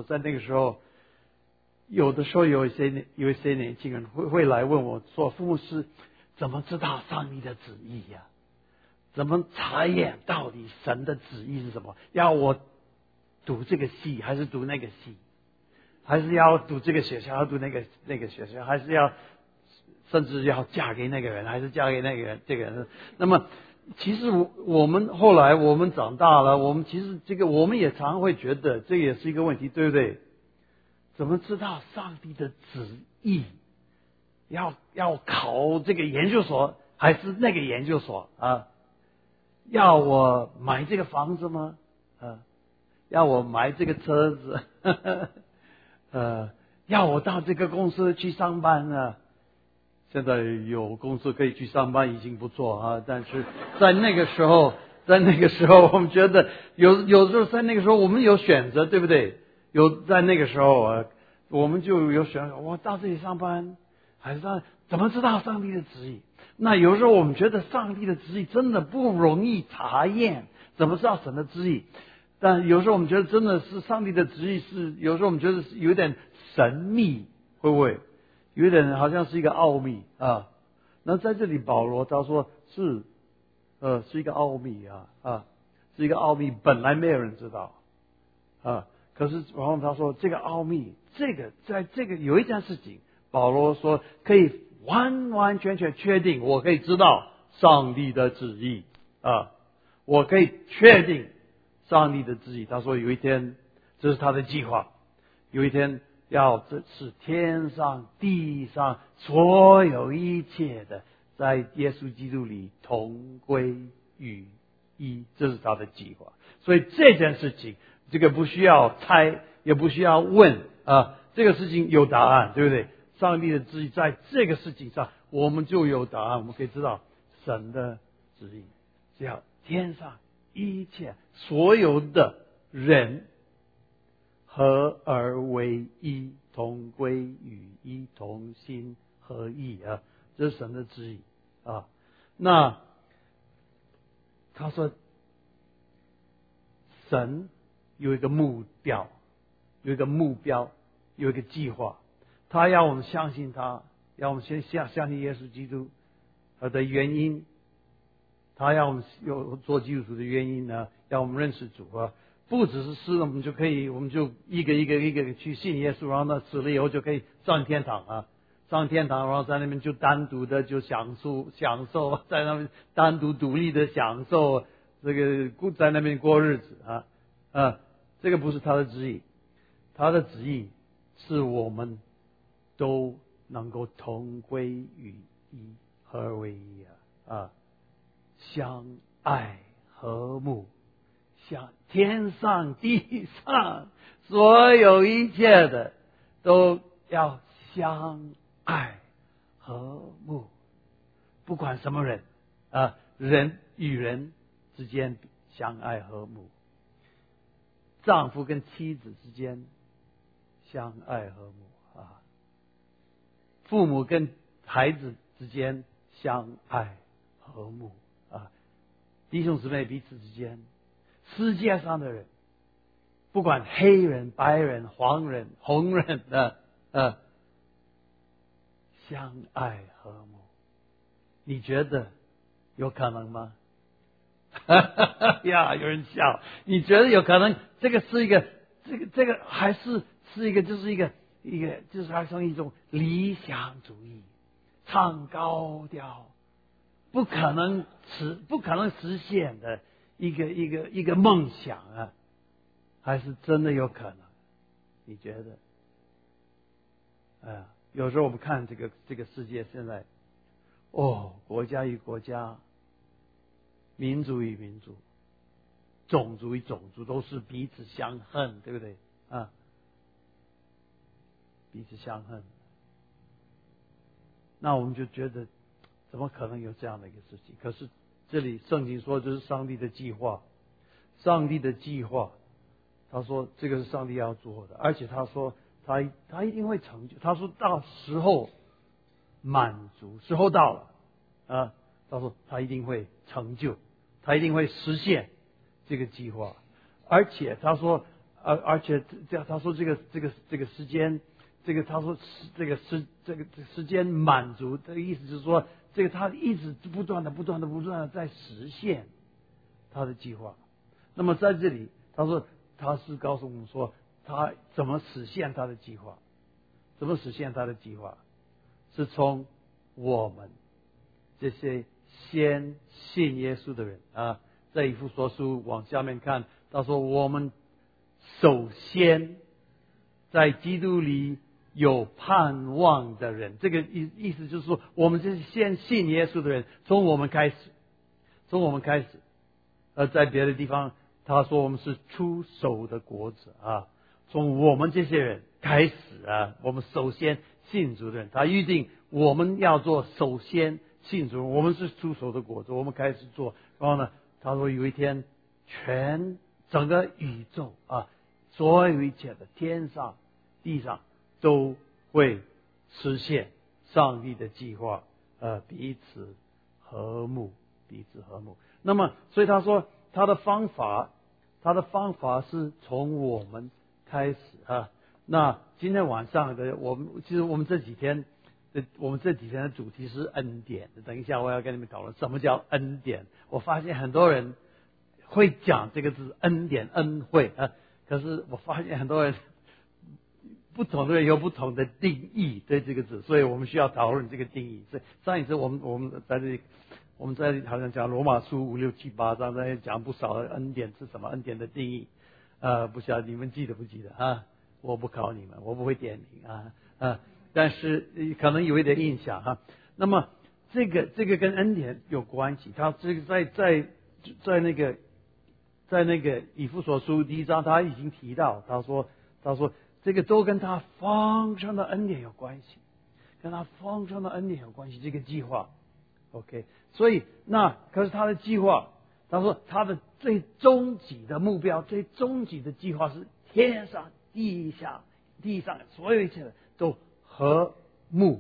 在那个时候，有的时候有一些年轻人会来问我说：“傅牧师，怎么知道上帝的旨意呀？怎么查验到底神的旨意是什么？要我读这个系还是读那个系？还是要读这个学校，要读那个学校，还是要甚至要嫁给那个人，还是嫁给那个人这个人？”那么其实我们后来我们长大了，我们其实我们也常会觉得这也是一个问题，对不对？怎么知道上帝的旨意？要考这个研究所还是那个研究所啊？要我买这个房子吗？要我买这个车子？要我到这个公司去上班啊？现在有公司可以去上班已经不错啊，但是在那个时候，我们觉得有时候在那个时候我们有选择，对不对？在那个时候我们就有选择，我到这里上班还是怎么知道上帝的旨意？那有时候我们觉得上帝的旨意真的不容易查验，怎么知道神的旨意？但有时候我们觉得真的是上帝的旨意有时候我们觉得是有点神秘，会不会？有点好像是一个奥秘啊。那在这里保罗他说是一个奥秘是一个奥秘，本来没有人知道可是然后他说这个奥秘，在这个有一件事情，保罗说可以完完全全确定，我可以知道上帝的旨意我可以确定上帝的旨意。他说有一天，这是他的计划，有一天这是天上地上所有一切的，在耶稣基督里同归于一，这是他的计划。所以这件事情，这个不需要猜，也不需要问这个事情有答案，对不对？上帝的旨意在这个事情上，我们就有答案，我们可以知道神的旨意，只要天上一切所有的人合而为一，同归于一，同心合意这是神的旨意那他说神有一个目标，有一个目标，有一个计划，他要我们相信他，要我们先相信耶稣基督的原因，他要我们有做基督徒的原因呢，要我们认识主不只是死了我们就一个一个去信耶稣，然后呢死了以后就可以上天堂上天堂，然后在那边就单独的就享受，在那边单独独立的享受这个在那边过日子这个不是他的旨意，他的旨意是我们都能够同归于一，合而为一相爱和睦，像天上地上所有一切的都要相爱和睦，不管什么人人与人之间相爱和睦，丈夫跟妻子之间相爱和睦父母跟孩子之间相爱和睦弟兄姊妹彼此之间，世界上的人不管黑人白人黄人红人相爱和睦，你觉得有可能吗？有人笑，你觉得有可能？这个是一个这个还是一个就是一个就是还是一种理想主义，唱高调，不可能实现的一个梦想还是真的有可能？你觉得？有时候我们看这个世界现在国家与国家，民族与民族，种族与种族都是彼此相恨，对不对彼此相恨，那我们就觉得怎么可能有这样的一个事情？可是这里圣经说这是上帝的计划，上帝的计划，他说这个是上帝要做的，而且他说他一定会成就，他说到时候满足，时候到了他说他一定会成就，他一定会实现这个计划，而且他说而且他说这个时间，他说这个时间满足的意思就是说，他一直不断的在实现他的计划。那么在这里他说他是告诉我们说他怎么实现他的计划，是从我们这些先信耶稣的人啊，在以弗所书往下面看，他说我们首先在基督里有盼望的人，这个意思就是说，我们这些先信耶稣的人，从我们开始。在别的地方他说我们是出手的果子啊，从我们这些人开始啊，我们首先信主的人，他预定我们要做首先信主，我们是出手的果子，我们开始做。然后呢，他说有一天整个宇宙啊，所有一切的天上地上都会实现上帝的计划，彼此和睦。那么所以他说他的方法是从我们开始啊。那今天晚上的其实我们这几天的主题是恩典，等一下我要跟你们讨论什么叫恩典。我发现很多人会讲这个字恩典恩惠啊，可是我发现很多人不同的人有不同的定义对这个字，所以我们需要讨论这个定义。所以上一次我们在这里好像讲罗马书5、6、7、8章，在讲不少的恩典是什么，恩典的定义。不晓得你们记得不记得啊？我不考你们，我不会点名啊，但是可能有一点印象哈。那么这个跟恩典有关系，他这个在那个以弗所书1章他已经提到，他说这个都跟他丰盛的恩典有关系，这个计划 OK。 所以可是他的计划，他说他的最终极的目标，最终极的计划是天上地上所有一切的都和睦，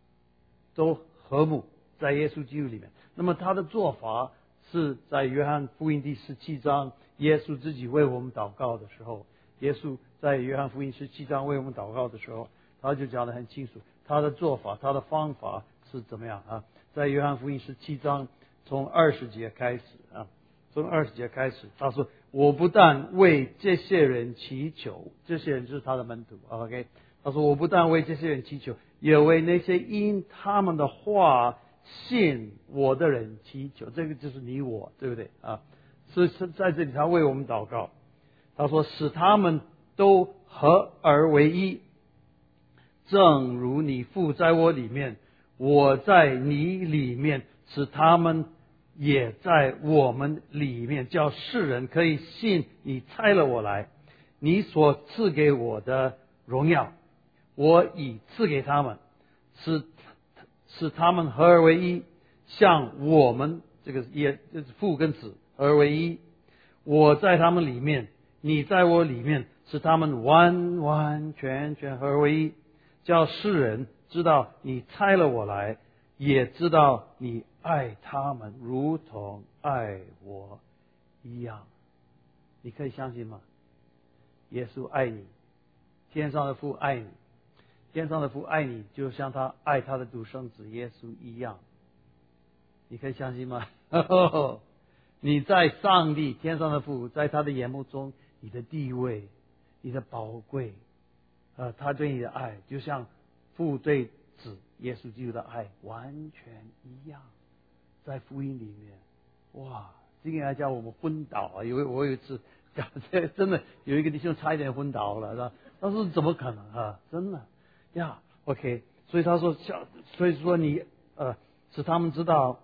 在耶稣基督里面。那么他的做法是在约翰福音第17章，耶稣自己为我们祷告的时候，耶稣在约翰福音17章为我们祷告的时候，他就讲得很清楚，他的做法，他的方法是怎么样啊？在约翰福音17章从20节开始啊，他说我不但为这些人祈求，这些人就是他的门徒 OK。 他说我不但为这些人祈求，也为那些因他们的话信我的人祈求。这个就是你我，对不对啊？所以在这里他为我们祷告，他说使他们都合而为一，正如你父在我里面，我在你里面，使他们也在我们里面，叫世人可以信你差了我来，你所赐给我的荣耀我已赐给他们，使他们合而为一，像我们这个也就是父跟子合而为一，我在他们里面，你在我里面，使他们完完全全合而为一，叫世人知道你差了我来，也知道你爱他们如同爱我一样。你可以相信吗？耶稣爱你，天上的父爱你，天上的父爱你，就像他爱他的独生子耶稣一样。你可以相信吗？你在上帝天上的父，在他的眼目中，你的地位，你的宝贵，他对你的爱，就像父对子耶稣基督的爱完全一样。在福音里面，哇，这个还叫我们昏倒啊！我有一次真的有一个弟兄差一点昏倒了，是吧？他说怎么可能啊？真的呀 ，OK。所以他说，所以说你使他们知道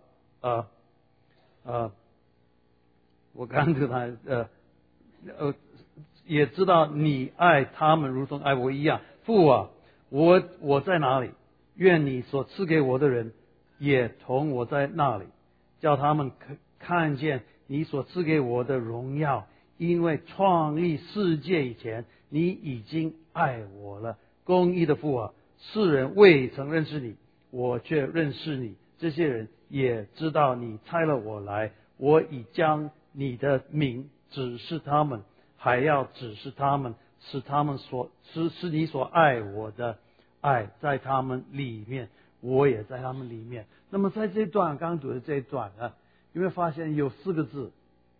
我刚刚跟他也知道你爱他们如同爱我一样。父啊，我在哪里？愿你所赐给我的人也同我在那里，叫他们看见你所赐给我的荣耀。因为创立世界以前，你已经爱我了。公义的父啊，世人未曾认识你，我却认识你。这些人也知道你差了我来，我已将你的名指示他们， 还要指示他们，使你所爱我的爱在他们里面，我也在他们里面。那么在这一段刚刚读的这一段啊，有没有发现有4个字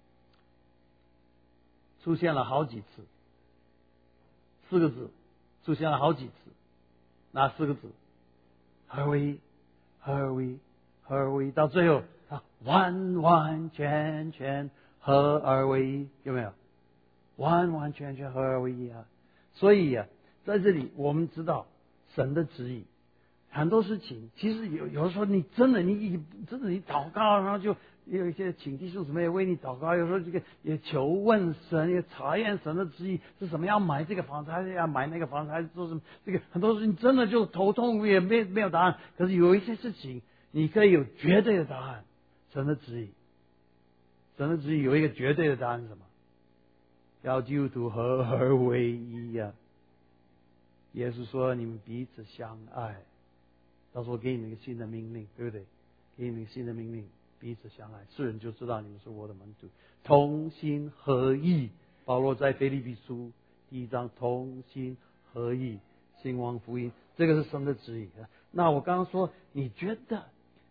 出现了好几次？4个字出现了好几次，哪4个字？合为一，合而为一，合而为一，到最后他完完全全合而为一，有没有？完完全全合而为一啊！所以啊，在这里我们知道神的旨意，很多事情其实有的时候你真的你祷告，然后就有一些请弟兄姊妹为你祷告，有时候这个也求问神，也查验神的旨意是什么，要买这个房子还是要买那个房子，还是做什么？这个很多事情真的就头痛，也没有答案。可是有一些事情你可以有绝对的答案，神的旨意，神的旨意有一个绝对的答案是什么？要基督徒合而为一啊！耶稣说：“你们彼此相爱。”他说：“给你们一个新的命令，对不对？给你们一个新的命令，彼此相爱，世人就知道你们是我的门徒，同心合意。”保罗在腓立比书1章，同心合意，兴旺福音，这个是神的旨意啊。那我刚刚说，你觉得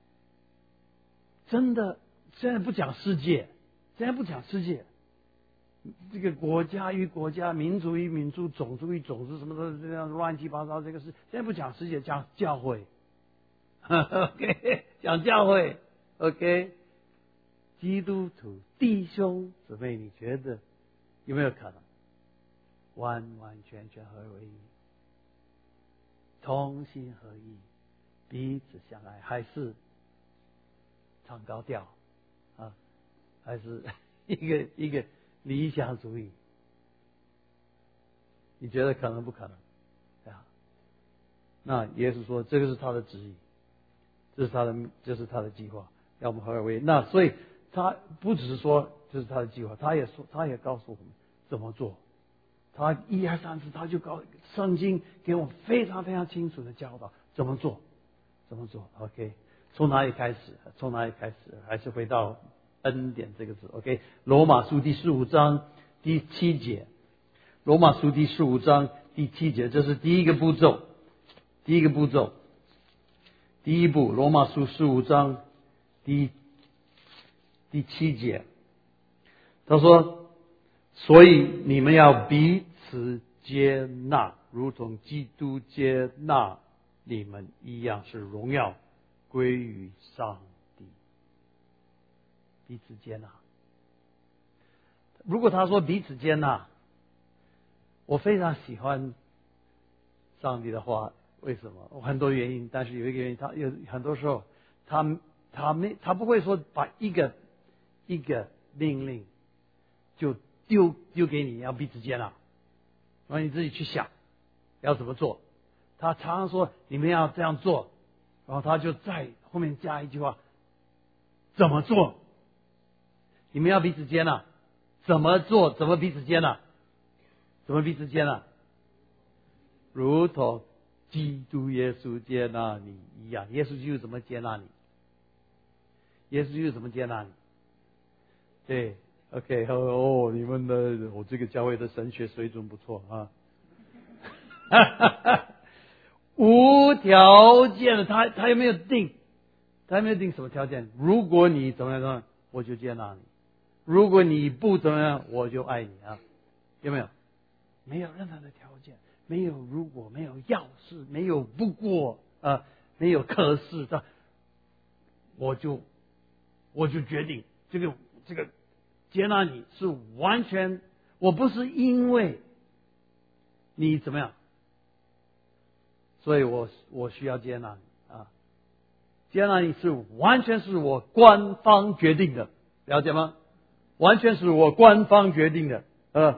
真的现在不讲世界，现在不讲世界。这个国家与国家、民族与民族、种族与种族，什么的这样乱七八糟，这个是现在不讲世界，讲教会。OK， 讲教会。OK， 基督徒弟兄姊妹，你觉得有没有可能完完全全合为一，同心合意，彼此相爱，还是唱高调啊？还是一个理想主义？你觉得可能不可能？啊？那耶稣说，这个是他的旨意，这是他的计划，要我们合而为一。那所以他不只是说这是他的计划，他也告诉我们怎么做。他1、2、3次他就圣经给我们非常非常清楚的教导怎么做。OK， 从哪里开始？还是回到恩典这个字。OK， 罗马书第15章第7节，罗马书第15章第7节，这是第一个步骤。第一步，罗马书15章第7节，他说：“所以你们要彼此接纳，如同基督接纳你们一样，是荣耀归于上帝。”彼此接纳。如果他说彼此接纳，我非常喜欢上帝的话。为什么？很多原因，但是有一个原因，他有很多时候，他不会说把一个命令就丢给你，要彼此接纳，然后你自己去想要怎么做。他常常说你们要这样做，然后他就在后面加一句话：怎么做？你们要彼此接纳，怎么做？怎么彼此接纳？如同基督耶稣接纳你一样。耶稣基督怎么接纳你？对 ，OK， 你们的我这个教会的神学水准不错啊。无条件的，他有没有定？他有没有定什么条件？如果你怎么样，我就接纳你；如果你不怎么样，我就爱你啊。有没有？没有任何的条件。没有如果，没有要是，没有不过没有可是的，我就决定这个接纳你是完全，我不是因为你怎么样，所以我需要接纳你啊。接纳你是完全是我官方决定的，了解吗？完全是我官方决定的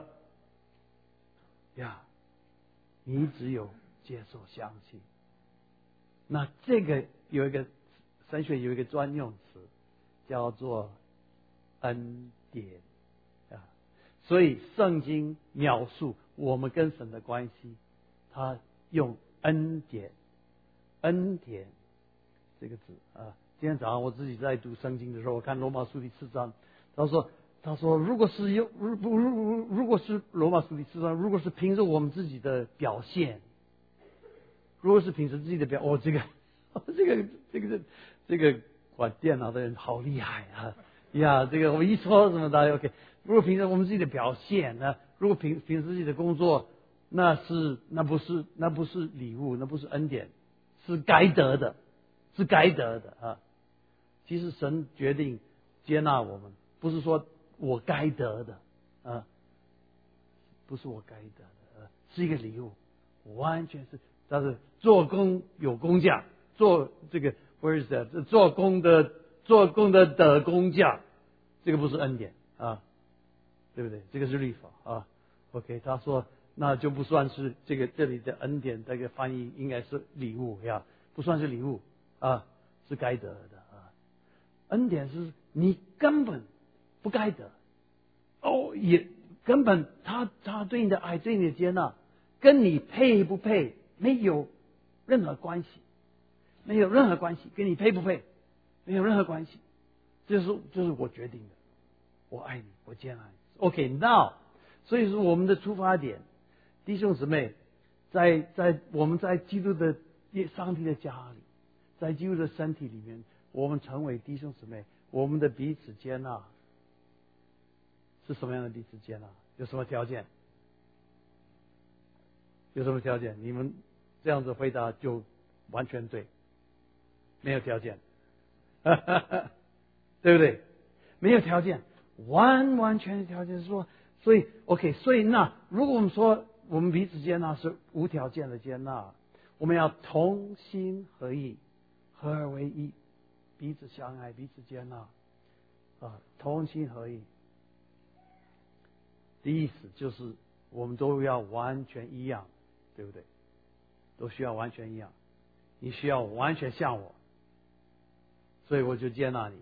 你只有接受相信。那这个有一个神学有一个专用词叫做恩典啊，所以圣经描述我们跟神的关系，他用恩典这个字啊。今天早上我自己在读圣经的时候，我看罗马书第4章，他说他说，如果是罗马书第4章，如果是凭着我们自己的表现，如果是凭着自己的这个管电脑的人好厉害啊！呀，这个我一说什么大家 OK。如果凭着我们自己的表现呢？如果凭自己的工作，那不是礼物，那不是恩典，是该得的，是该得的啊！其实神决定接纳我们，不是说我该得的啊，不是我该得的，是一个礼物，完全是，但是做工有工价，做这个 where is that？ 做工的工价，这个不是恩典啊，对不对？这个是律法啊。OK， 他说那就不算是这里的恩典，这个翻译应该是礼物呀，不算是礼物啊，是该得的啊。恩典是你根本不该得，也根本他对你的爱，对你的接纳，跟你配不配没有任何关系，没有任何关系，跟你配不配没有任何关系，这是我决定的，我爱你，我接纳你。OK， now， 所以说我们的出发点，弟兄姊妹，我们在基督的上帝的家里，在基督的身体里面，我们成为弟兄姊妹，我们的彼此接纳是什么样的彼此接纳？有什么条件？有什么条件？你们这样子回答就完全对，没有条件，对不对？没有条件，完全的条件是说，所以 OK， 所以那如果我们说我们彼此接纳是无条件的接纳，我们要同心合意，合而为一，彼此相爱，彼此接纳啊，同心合意的意思就是我们都要完全一样，对不对？都需要完全一样，你需要完全像我，所以我就接纳你。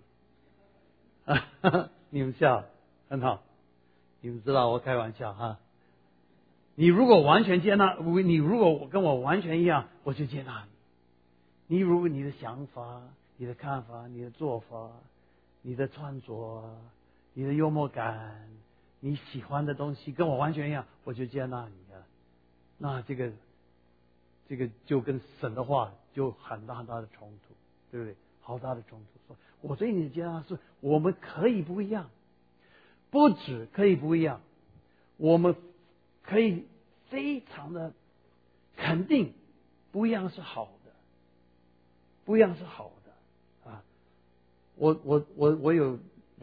你们笑很好，你们知道我开玩笑哈。你如果完全接纳，你如果跟我完全一样，我就接纳你。如果你的想法、你的看法、你的做法、你的穿着、你的幽默感、你喜欢的东西跟我完全一样，我就接纳你啊。那这个就跟神的话就很大的冲突，对不对？好大的冲突。说我对你的接纳是我们可以不一样，不止可以不一样，我们可以非常的肯定不一样是好的，不一样是好的啊！我有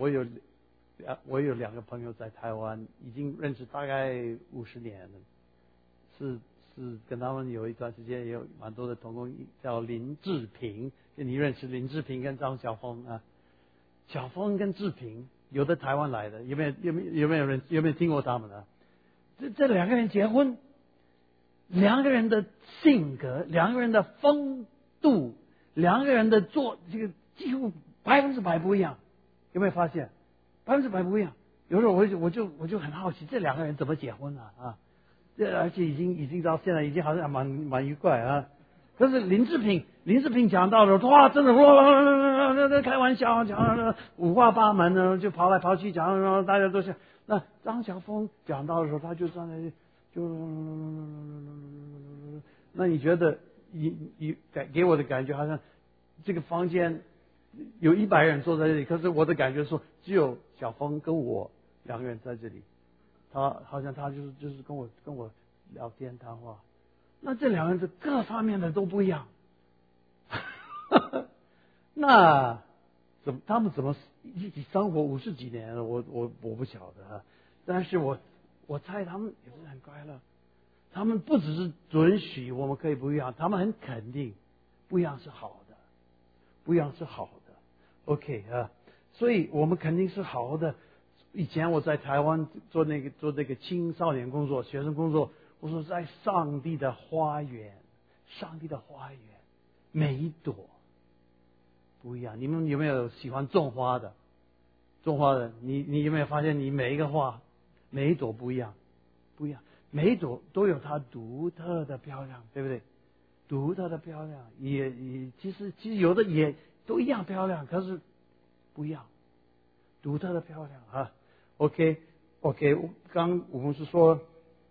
2个朋友在台湾，已经认识大概50年了，是跟他们有一段时间也有蛮多的同工，叫林志平，你认识林志平跟张晓峰啊？小峰跟志平有的台湾来的，有没有听过他们啊？这2个人结婚，2个人的性格，2个人的风度，2个人的这个几乎100%不一样，有没有发现？100%不一样。有时候我就很好奇，这2个人怎么结婚啊？而且已经到现在已经好像蛮愉快啊。可是林志平讲到了，哇，真的哇，开玩笑讲五花八门呢，就跑来跑去讲，然后大家都是。那张晓峰讲到的时候，他就站在就，那你觉得给我的感觉好像这个房间有100人坐在这里，可是我的感觉说只有小峰跟我2个人在这里，他好像他就是跟我聊天谈话。那这2个人的各方面的都不一样，那他们怎么一起生活50几年了？我不晓得啊，但是我猜他们也是很快乐。他们不只是准许我们可以不一样，他们很肯定不一样是好的，不一样是好的。OK 啊，所以我们肯定是好的。以前我在台湾做这个青少年工作、学生工作。我说在上帝的花园，每一朵不一样。你们有没有喜欢种花的？你有没有发现你每一个花，每一朵不一样，每一朵都有它独特的漂亮，对不对？独特的漂亮，也其实有的也都一样漂亮，可是不一样，独特的漂亮啊。 OK，我们是说，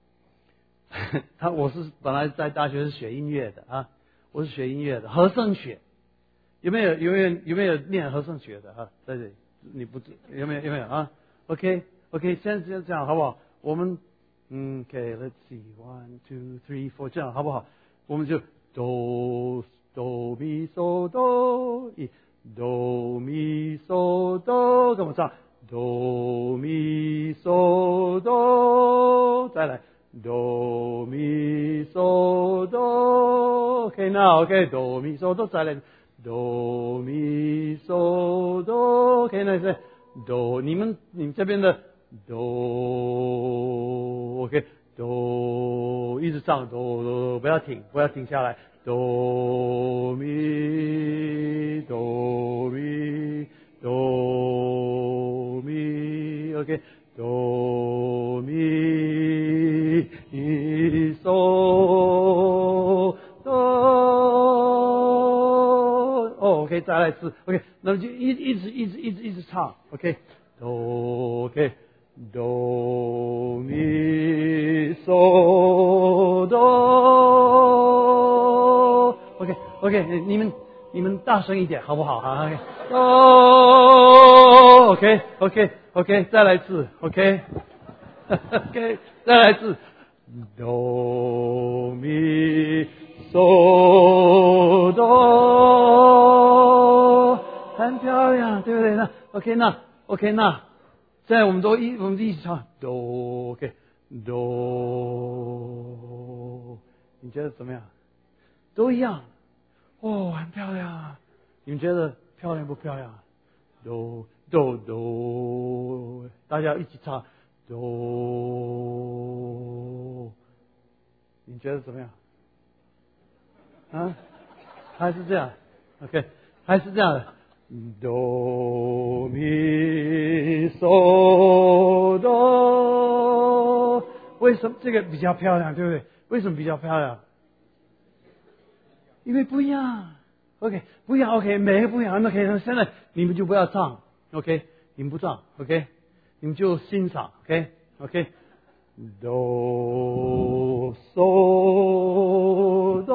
我是本来在大学是学音乐的啊，我是学音乐的，和声学，有没有念和声学的啊？在这里，你不有没有啊？OK，现在这样好不好？我们OK，let's see 1 2 3 4这样好不好？我们就哆咪嗦哆哆咪嗦哆，跟我唱哆咪嗦哆，再来哆咪嗦哆 ，OK now OK 哆咪嗦哆，再来哆咪嗦哆 ，OK 那是哆，你们这边的哆 OK 哆，一直唱哆，不要停下来，哆咪哆咪哆咪 OK 哆咪嗦哆OK 再来一次 OK， 那么就一直唱 OK 哆 OK 哆咪嗦哆 OK 你们大声一点好不好啊 OK 再来一次 OK 再来一次哆咪嗦哆，很漂亮，对不对？那 OK 那现在我们一起唱哆 OK 哆，你觉得怎么样？都一样哦，很漂亮啊！你们觉得漂亮不漂亮？哆，大家一起唱哆，你觉得怎么样？啊，还是这样 ？OK， 还是这样的。哆咪嗦哆，为什么这个比较漂亮？对不对？为什么比较漂亮？因为不一样。OK， 不一样。OK， 每个不一样。OK， 那现在你们就不要唱。OK， 你们不唱。OK， 你们就欣赏。OK， 哆嗦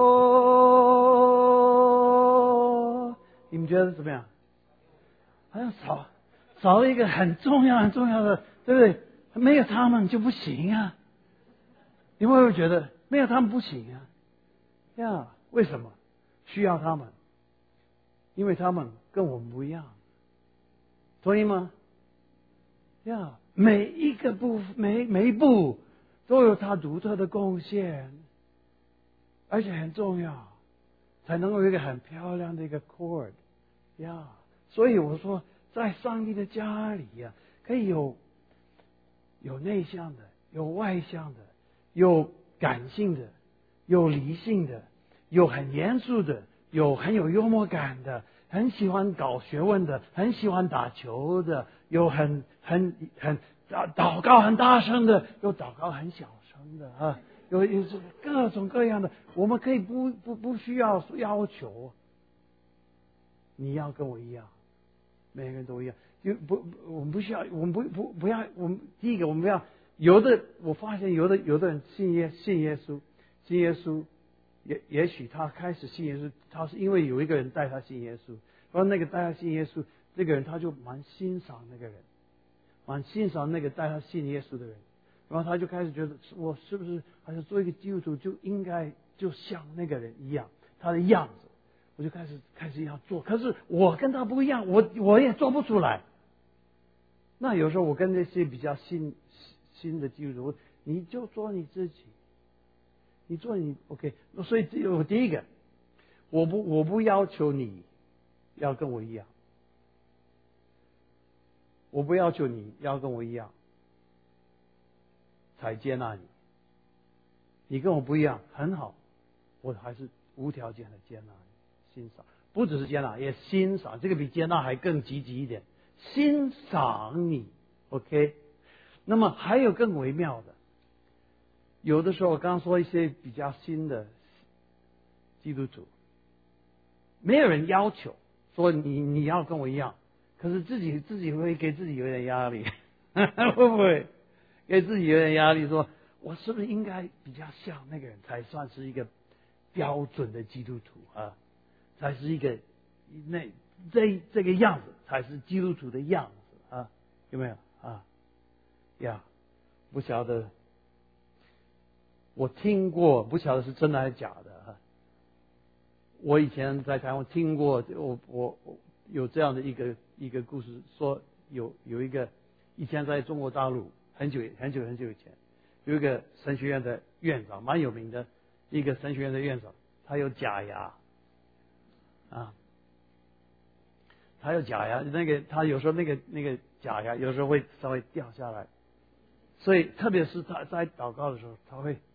哆，你们觉得怎么样？好像少了一个很重要的，对不对？没有他们就不行啊！你会不会觉得没有他们不行啊？呀，为什么需要他们？因为他们跟我们不一样，同意吗？呀，每一步都有他独特的贡献，而且很重要，才能有一个很漂亮的一个 chord 呀。所以我说，在上帝的家里呀，可以有内向的，有外向的，有感性的，有理性的，有很严肃的，有很有幽默感的，很喜欢搞学问的，很喜欢打球的，有很祷告很大声的，有祷告很小声的啊，有各种各样的，我们可以不需要要求，你要跟我一样。每个人都一样，我们不需要，我们不要，我们第一个我们要我发现有的人信耶稣，也许他开始信耶稣，他是因为有一个人带他信耶稣，然后那个带他信耶稣，这个人他就蛮欣赏那个人，蛮欣赏那个带他信耶稣的人，然后他就开始觉得我是不是好像做一个基督徒就应该就像那个人一样，他的样子。我就开始要做，可是我跟他不一样，我也做不出来。那有时候我跟那些比较新的基督徒，你就做你自己，你做你 OK。所以我第一个，我不要求你要跟我一样，我不要求你要跟我一样才接纳你。你跟我不一样很好，我还是无条件的接纳你。欣赏，不只是接纳，也欣赏，这个比接纳还更积极一点。欣赏你 ，OK。那么还有更微妙的，有的时候我刚刚说一些比较新的基督徒，没有人要求说你要跟我一样，可是自己会给自己有点压力。 会不会给自己有点压力说我是不是应该比较像那个人才算是一个标准的基督徒啊？才是一个这个样子才是基督徒的样子啊？有没有啊？呀，不晓得，我听过，不晓得是真的还是假的啊？我以前在台湾听过，我有这样的一个故事，说有一个以前在中国大陆很久以前，有一个神学院的院长，蛮有名的一个神学院的院长，他有假牙啊，他有假牙，他有时候那个假牙有时候会稍微掉下来，所以特别是他在祷告的时候，他会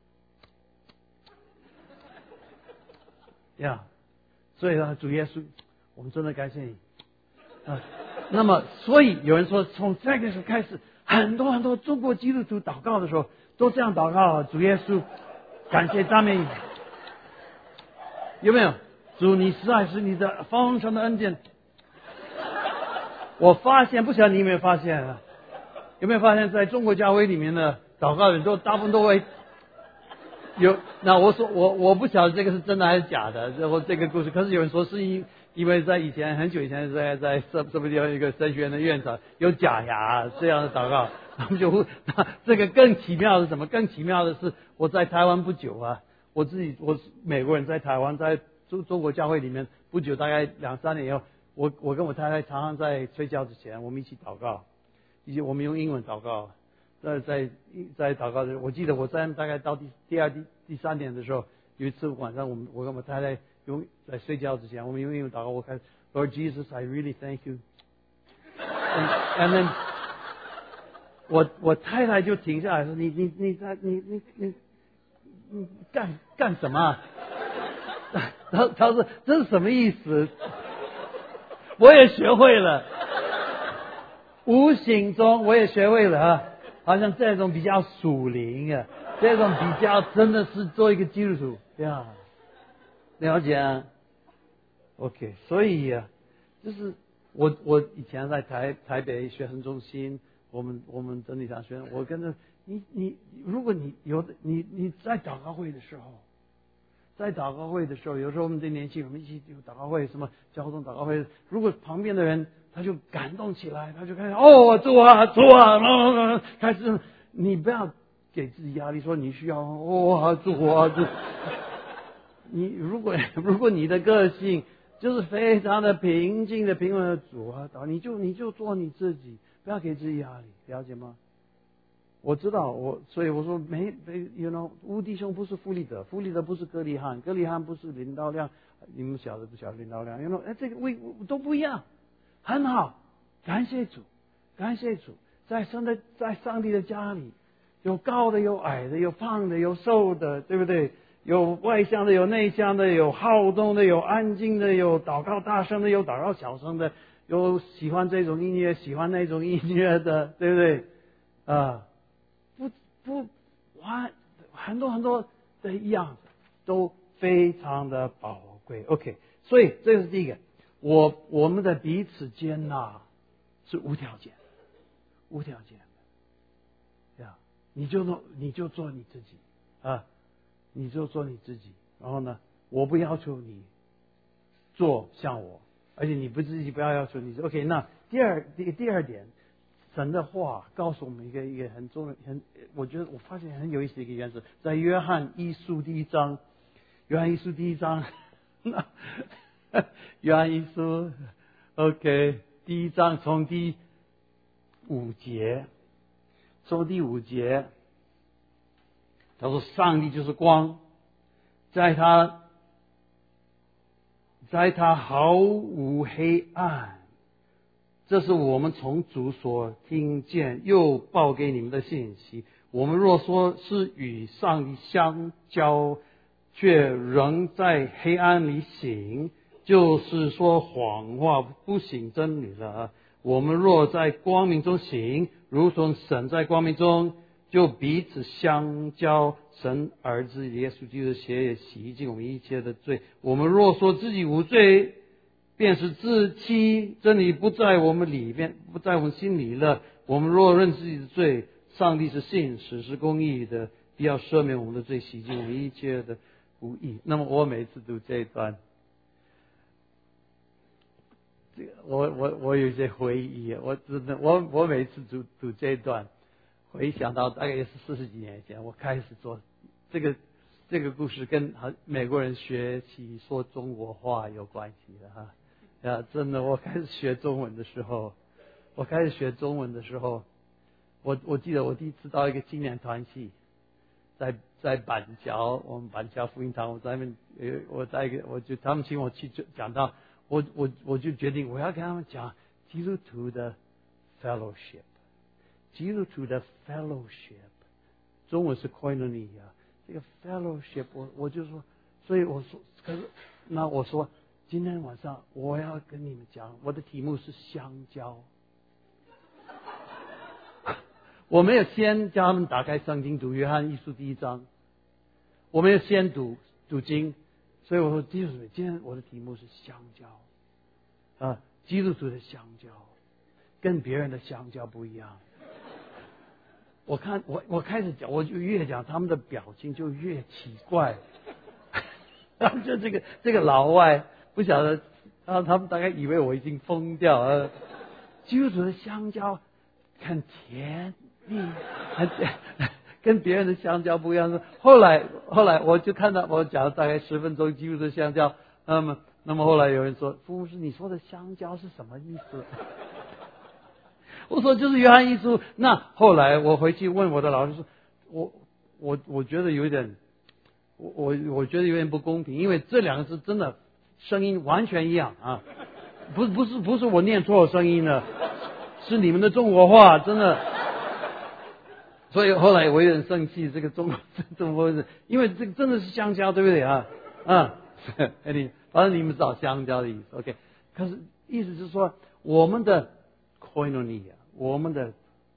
呀。所以呢，主耶稣，我们真的感谢你啊。那么，所以有人说，从这个时候开始，很多中国基督徒祷告的时候都这样祷告：主耶稣，感谢赞美你。有没有？主，你实在是你的丰盛的恩典。我发现，不晓得你有没有发现啊？有没有发现，在中国教会里面的祷告人大部分都会。那我说我不晓得这个是真的还是假的，这个故事。可是有人说是因为在以前很久以前在这么地方一个神学院的院长有假牙这样的祷告，他们就这个更奇妙的是什么？更奇妙的是我在台湾不久啊，我是美国人在台湾在中国教会里面不久，大概2-3年以后，我跟我太太常常在睡觉之前我们一起祷告，以及我们用英文祷告。在祷告的时候，我记得我大概到第2、第3年的时候，有一次晚上我跟我太太在睡觉之前，我们用英文祷告，我看 Lord Jesus, I really thank you. And then 我太太就停下来说：“你干什么？”他说：“这是什么意思？”我也学会了，无形中我也学会了啊。好像这种比较属灵啊，这种比较真的是做一个基督徒呀，了解啊 ？OK， 所以啊，就是我以前在台北学生中心，我们真理堂学生，我跟着你，如果你在祷告会的时候，有时候我们这年轻人，我们一起有祷告会，什么交通祷告会，如果旁边的人他就感动起来，他就开始主啊，开始你不要给自己压力，说你需要主啊。你如果你的个性就是非常的平静的平稳的主啊，你就做你自己，不要给自己压力，了解吗？我知道，所以我说乌弟兄不是弗里德不是哥利汉不是林道亮，你们晓得不晓得林道亮？这个都不一样，很好，感谢主，在上帝的家里，有高的有矮的，有胖的有瘦的，对不对？有外向的有内向的，有好动的有安静的，有祷告大声的有祷告小声的，有喜欢这种音乐喜欢那种音乐的，对不对啊？很多的样子都非常的宝贵。OK， 所以这是第一个，我们的彼此接纳是无条件的呀。你就做你自己啊，你就做你自己。然后呢，我不要求你做像我，而且你自己不要要求你。OK， 那第二点。神的话告诉我们一个很重要我觉得我发现很有意思的一个原则，在约翰一书第一章约翰一书 OK 第一章从第5节，他说上帝就是光，在他毫无黑暗。这是我们从主所听见又报给你们的信息。我们若说是与上帝相交，却仍在黑暗里行，就是说谎话，不行真理了。我们若在光明中行，如同神在光明中，就彼此相交。神儿子耶稣基督的血也洗净我们一切的罪。我们若说自己无罪， 便是自欺，真理不在我们里面，不在我们心里了。我们若认自己的罪，上帝是信实是公义的，必要赦免我们的罪，洗净我们一切的不义。那么我每次读这一段，这个我有一些回忆，我真的我每次读这一段，回想到大概也是40几年前，我开始做这个故事，跟美国人学习说中国话有关系的哈。真的，我开始学中文的时候，我记得我第一次到一个青年团契，在板桥，我们板桥福音堂，我在那边，他们请我去讲到，我就决定我要跟他们讲基督徒的 fellowship， 基督徒的 fellowship， 中文是 koinonia， 这个 fellowship， 我就说，所以我说，可是那我说今天晚上我要跟你们讲，我的题目是香蕉。我没有先叫他们打开圣经读约翰一书第1章，我没有先读经，所以我说弟兄姊妹，今天我的题目是香蕉基督徒的香蕉跟别人的香蕉不一样。我开始讲，我就越讲他们的表情就越奇怪，然后就这个老外不晓得，然后他们大概以为我已经疯掉了。基督徒的香蕉很甜。跟别人的香蕉不一样。后来我就看到，我讲了大概10分钟基督徒的香蕉，那么后来有人说，傅牧师你说的香蕉是什么意思？我说就是约翰一书。那后来我回去问我的老师说，我觉得有点，我觉得有点不公平，因为这2个字真的声音完全一样啊，不是我念错声音了，是你们的中国话真的。所以后来我有点生气，这个中国人，因为这个真的是香蕉，对不对啊？反正你们知道香蕉的意思 ，OK。可是意思是说，我们的 koinonia， 我们的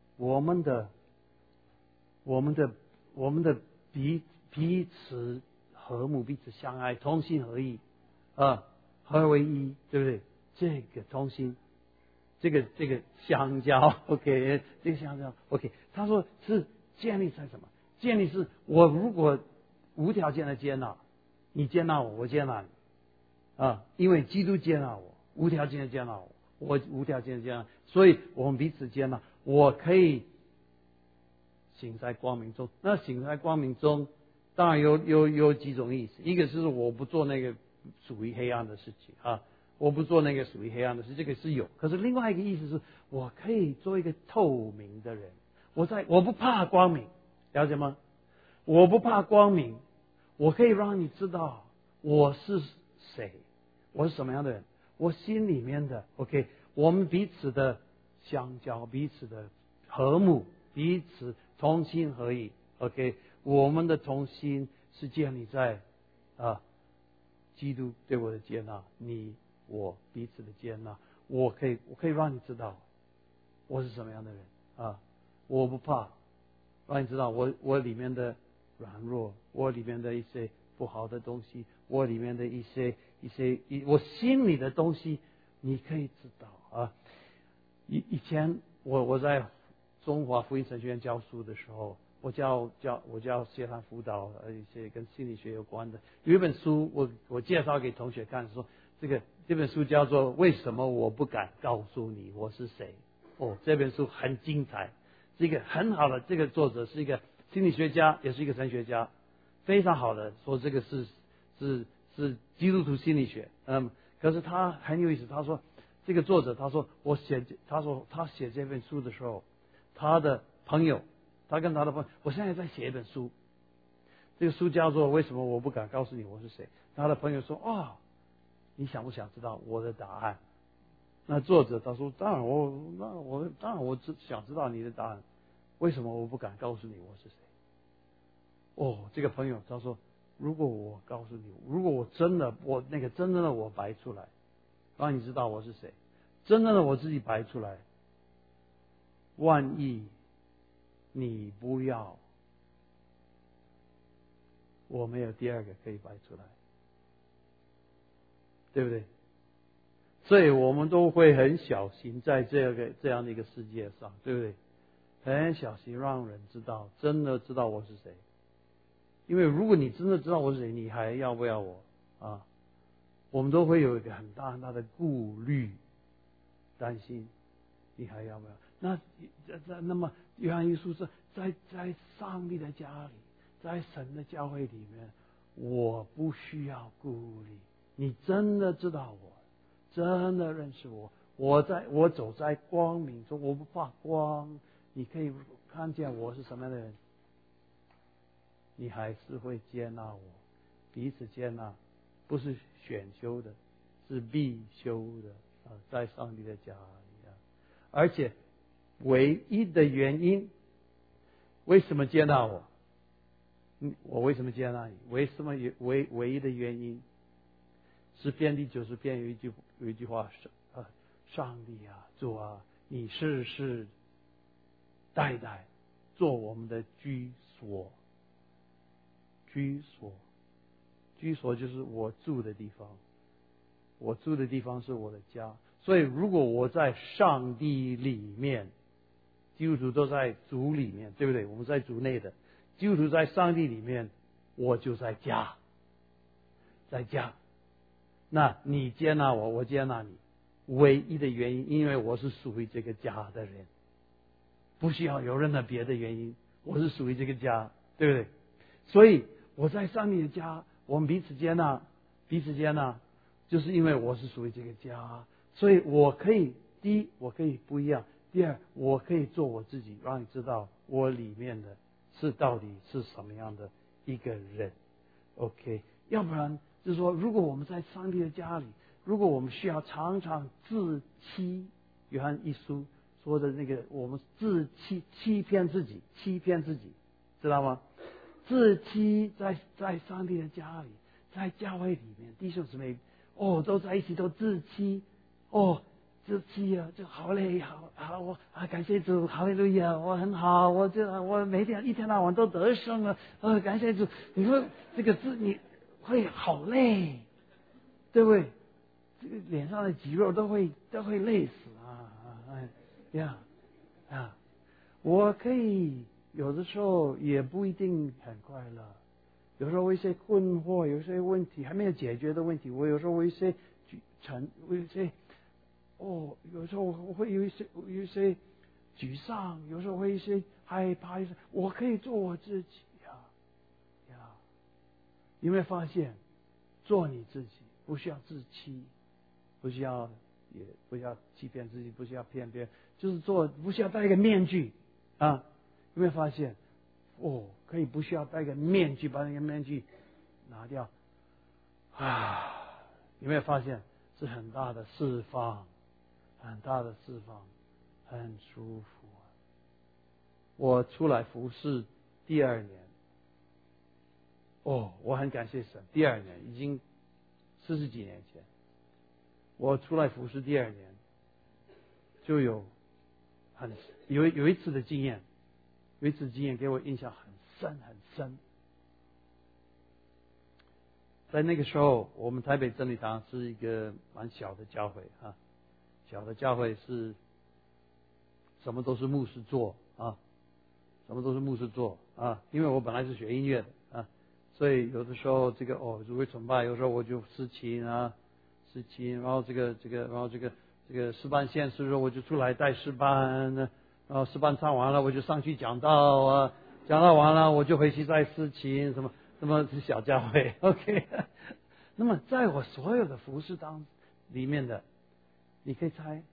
彼此和睦，彼此相爱，同心合意合为一，对不对？这个同心。这个香蕉 ，OK， 这个香蕉 ，OK。他说是建立在什么？建立是我如果无条件的接纳，你接纳我，我接纳你因为基督接纳我，无条件的接纳我，我无条件的接纳，所以我们彼此接纳。我可以行在光明中。那行在光明中，当然有几种意思。一个是我不做那个属于黑暗的事情我不做那个属于黑暗的事，这个是有。可是另外一个意思是，我可以做一个透明的人。我不怕光明，了解吗？我不怕光明，我可以让你知道我是谁，我是什么样的人，我心里面的 OK。我们彼此的相交，彼此的和睦，彼此同心合意 OK。我们的同心是建立在基督对我的接纳，你我彼此的接纳，我可以让你知道我是什么样的人我不怕让你知道我里面的软弱，我里面的一些不好的东西，我里面的一些我心里的东西，你可以知道以前我在中华福音神学院教书的时候，我教协谈辅导一些跟心理学有关的。有一本书我介绍给同学看，说这本书叫做《为什么我不敢告诉你我是谁》。这本书很精彩，是一个很好的，这个作者是一个心理学家，也是一个神学家，非常好的说这个是基督徒心理学。可是他很有意思，他说这个作者他说他写这本书的时候，他跟他的朋友，我现在在写一本书，这个书叫做《为什么我不敢告诉你我是谁》。他的朋友说你想不想知道我的答案？那作者他说当然我只想知道你的答案，为什么我不敢告诉你我是谁？这个朋友他说，如果我告诉你，如果我真正的我白出来，让你知道我是谁，真正的我自己白出来，万一你不要，我没有第二个可以白出来，对不对？ 所以我们都会很小心在这样的一个世界上，对不对？很小心让人知道，真的知道我是谁。因为如果你真的知道我是谁，你还要不要我啊？我们都会有一个很大很大的顾虑，担心你还要不要？那么约翰一书是在上帝的家里，在神的教会里面，我不需要顾虑。你真的知道我，真的认识我，我走在光明中，我不怕光，你可以看见我是什么样的人，你还是会接纳我，彼此接纳，不是选修的，是必修的啊，在上帝的家里啊。而且唯一的原因，为什么接纳我？我为什么接纳你？为什么唯一的原因？诗篇第90篇有一句话是上帝啊，主啊，你世世代代做我们的居所。居所就是我住的地方，我住的地方是我的家。所以如果我在上帝里面，基督徒都在主里面，对不对？我们在主内的，基督徒在上帝里面，我就在家，在家。那你接纳我，我接纳你，唯一的原因，因为我是属于这个家的人，不需要有任何别的原因，我是属于这个家，对不对？所以我在上帝的家，我们彼此接纳，就是因为我是属于这个家，所以我可以，第一，我可以不一样；第二，我可以做我自己，让你知道我里面的是到底是什么样的一个人。OK， 要不然就是说，如果我们在上帝的家里，如果我们需要常常自欺，约翰一书说的那个，我们自欺骗自己，知道吗？自欺在上帝的家里，在教会里面，弟兄姊妹都在一起都自欺，自欺啊，就好累，好我感谢主，哈利路亚，我很好，我每天一天到晚都得胜了，感谢主。你说这个字你会好累，对不对？这个脸上的肌肉都会累死我可以有的时候也不一定很快乐，有时候有一些困惑，有一些问题还没有解决的问题，我有时候有一些有时候我会有一些沮丧，有时候会有一些害怕，我可以做我自己有没有发现，做你自己不需要自欺，也不要欺骗自己，不需要骗别人，就是不需要戴一个面具啊！有没有发现？可以不需要戴一个面具，把那个面具拿掉有没有发现是很大的释放，很舒服我出来服侍第2年，我很感谢神，第2年已经40几年前，我出来服侍第2年，就有一次的经验，给我印象很深。在那个时候，我们台北真理堂是一个蛮小的教会小的教会是什么都是牧师做因为我本来是学音乐的所以有的时候这个主日崇拜，有时候我就司琴，然后这个诗班献诗的时候，我就出来带诗班，然后诗班唱完了，我就上去讲道讲道完了我就回去再司琴，什么是小教会 OK 那么在我所有的服事里面的，你可以猜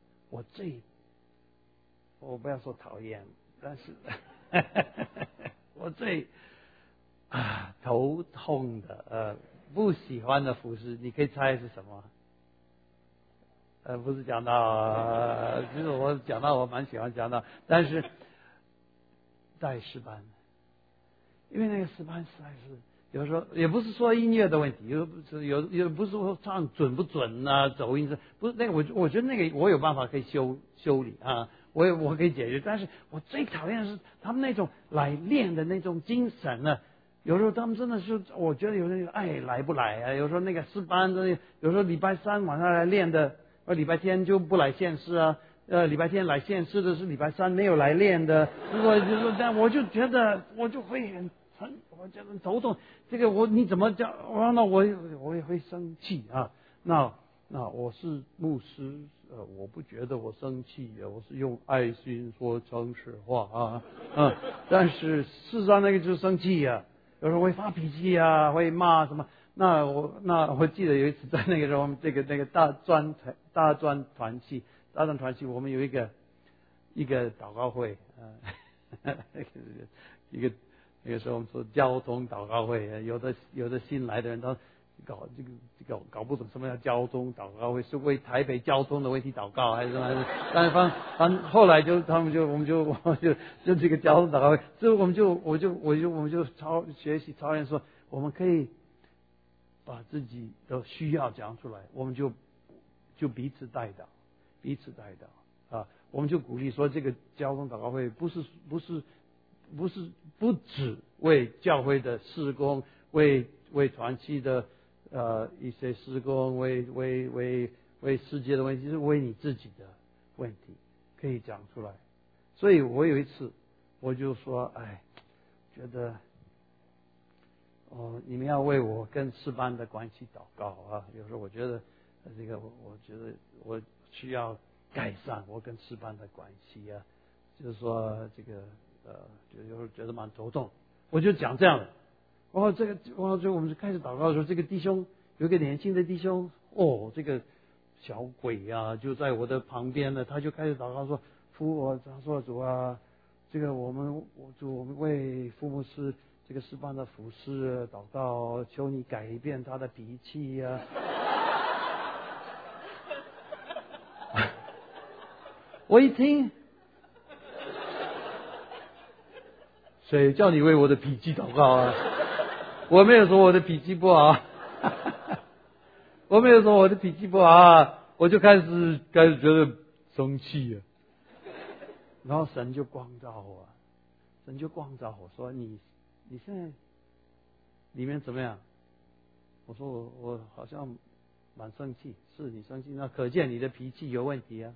我不要说讨厌，但是我最头痛的不喜欢的服事，你可以猜是什么？不是讲到其实我讲到我蛮喜欢讲到，但是带诗班，因为那个诗班实在是有时候也不是说音乐的问题，也不是说唱准不准走音不是那个，我觉得那个我有办法可以修理我可以解决，但是我最讨厌的是他们那种来练的那种精神有时候他们真的是，我觉得有人来不来有时候那个诗班有时候礼拜3晚上来练的， 礼拜天就不来献诗啊，礼拜天来献诗的是礼拜三没有来练的，如果就是这样，我就觉得我就会我觉得头痛。这个你怎么讲？那我也会生气啊。那我是牧师，我不觉得我生气，我是用爱心说诚实话啊。但是事实上那个就是生气啊，有时候会发脾气啊，会骂什么。那我记得有一次在那个时候，我们那个大专团契，我们有一个祷告会那个时候我们说交通祷告会，有的新来的人都搞不懂什么叫交通祷告会，是为台北交通的问题祷告还是什么？但是反正后来我们就这个交通祷告会，所以我们就学习操练说，我们可以把自己的需要讲出来，我们就彼此代祷啊，我们就鼓励说，这个交通祷告会不只为教会的事工，为团契的一些事工，为世界的问题，是为你自己的问题可以讲出来。所以我有一次我就说，觉得你们要为我跟诗班的关系祷告啊。有时候我觉得我觉得我需要改善我跟诗班的关系啊，就是说这个就有时候觉得蛮头痛，我就讲这样的。然后就我们就开始祷告的时候，这个弟兄有一个年轻的弟兄，这个小鬼啊就在我的旁边呢，他就开始祷告说，他说主啊，这个我们为父母师这个诗班的服侍祷告，求你改变他的脾气啊。我一听，谁叫你为我的脾气祷告啊？我没有说我的脾气不好，我没有说我的脾气不好啊，我就开始觉得生气啊。然后神就光照我说，你现在里面怎么样？我说我好像蛮生气。是你生气，那可见你的脾气有问题啊，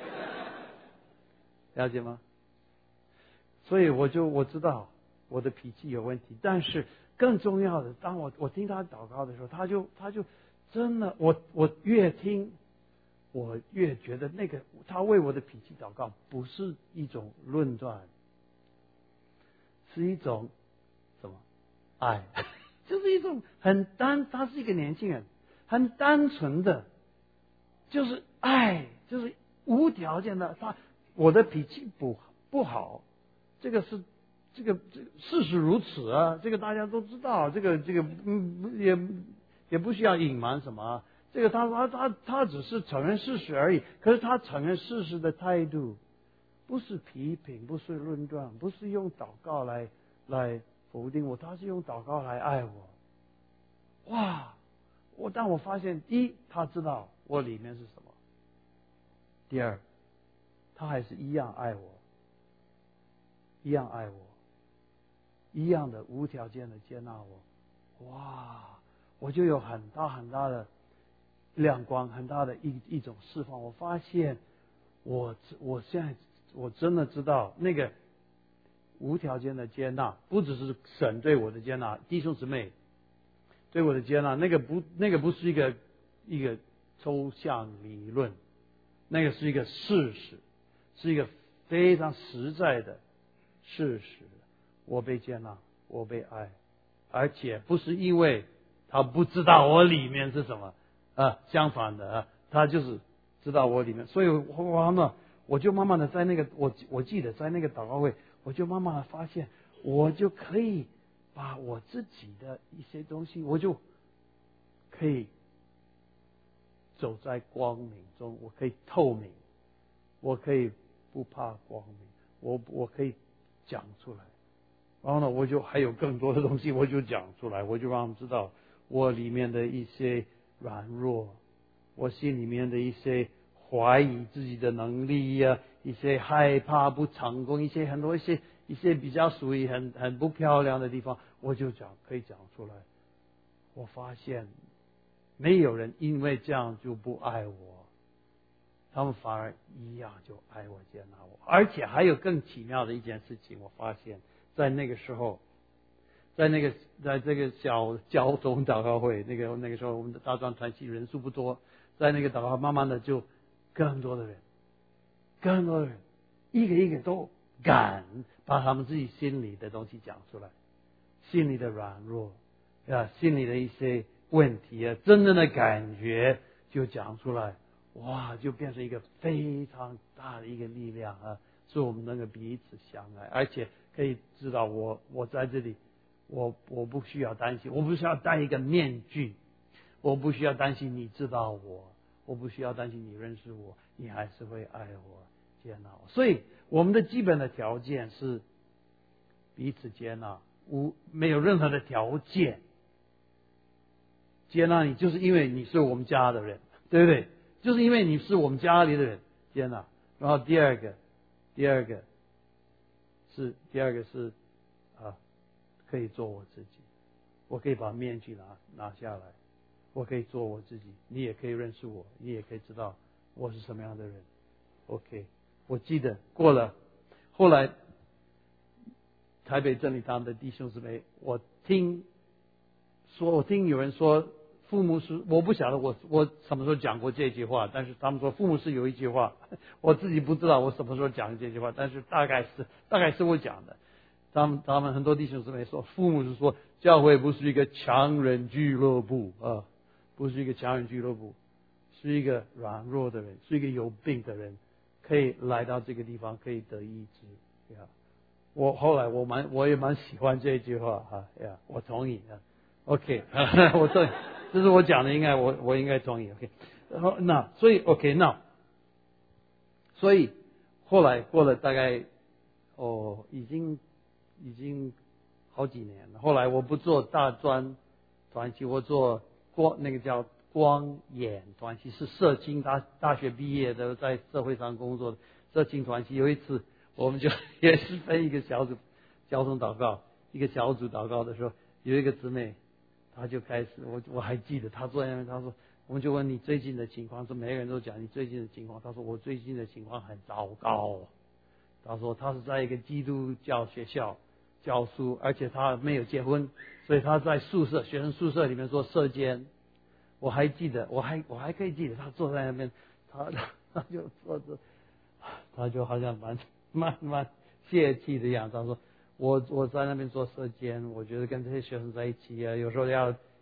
了解吗？所以我知道我的脾气有问题，但是更重要的，当我听他祷告的时候，他就真的，我越听，我越觉得那个他为我的脾气祷告不是一种论断，是一种什么爱，就是一种他是一个年轻人，很单纯的，就是爱，就是无条件的。我的脾气不好，这个事实如此啊，这个大家都知道，这个也不需要隐瞒什么。这个他只是承认事实而已。可是他承认事实的态度，不是批评，不是论断，不是用祷告来否定我，他是用祷告来爱我。哇！当我发现，第一，他知道我里面是什么；第二，他还是一样爱我，一样的无条件的接纳我。哇！我就有很大很大的亮光，很大的一种释放。我发现我现在我真的知道，那个无条件的接纳，不只是神对我的接纳，弟兄姊妹对我的接纳，那个不是一个抽象理论，那个是一个事实，是一个非常实在的事实。我被接纳，我被爱，而且不是因为他不知道我里面是什么相反的他就是知道我里面。所以我就慢慢的在那个我记得在那个祷告会，我就慢慢的发现，我就可以把我自己的一些东西，我就可以走在光明中，我可以透明，我可以不怕光明，我可以讲出来。然后呢，我就还有更多的东西，我就讲出来，我就让他们知道我里面的一些软弱，我心里面的一些怀疑自己的能力呀，一些害怕不成功，很多一些比较属于很不漂亮的地方，我就可以讲出来。我发现没有人因为这样就不爱我， 他们反而一样就爱我接纳我。而且还有更奇妙的一件事情，我发现在那个时候，在这个小交通祷告会，那个时候我们的大专团契人数不多，在那个祷告慢慢的就更多的人，一个一个都敢把他们自己心里的东西讲出来，心里的软弱心里的一些问题真正的感觉就讲出来，哇，就变成一个非常大的一个力量是我们能够彼此相爱，而且可以知道我在这里，我不需要担心，我不需要戴一个面具，我不需要担心你知道我不需要担心你认识我，你还是会爱我接纳我。所以我们的基本的条件是彼此接纳，没有任何的条件接纳你，就是因为你是我们家的人，对不对？就是因为你是我们家里的人接纳。然后第二个是可以做我自己，我可以把面具拿下来，我可以做我自己，你也可以认识我，你也可以知道我是什么样的人。 OK， 我记得过了，后来台北真理堂的弟兄姊妹，我听有人说父母是，我不晓得我什么时候讲过这句话，但是他们说父母是有一句话，我自己不知道我什么时候讲这句话，但是大概是我讲的。他们很多弟兄姊妹说，父母是说教会不是一个强人俱乐部不是一个强人俱乐部，是一个软弱的人，是一个有病的人可以来到这个地方，可以得医治。后来我也蛮喜欢这句话我同意OK 我对，这是我讲的，应该我应该同意 OK。 然后所以 OK 所以后来过了大概已经好几年了。后来我不做大专团契，我做那个叫光眼团契，是社青大学毕业的，在社会上工作的社青团契。有一次我们就也是分一个小组交通祷告，一个小组祷告的时候，有一个姊妹她就开始，我还记得她坐在那边，她说我们就问你最近的情况，说每个人都讲你最近的情况。她说我最近的情况很糟糕。她说她是在一个基督教学校教书，而且她没有结婚，所以她在学生宿舍里面做舍监。我还记得，我还可以记得她坐在那边，她就坐着，她就好像蛮泄气的样子。她说我在那边做舍监，我觉得跟这些学生在一起有时候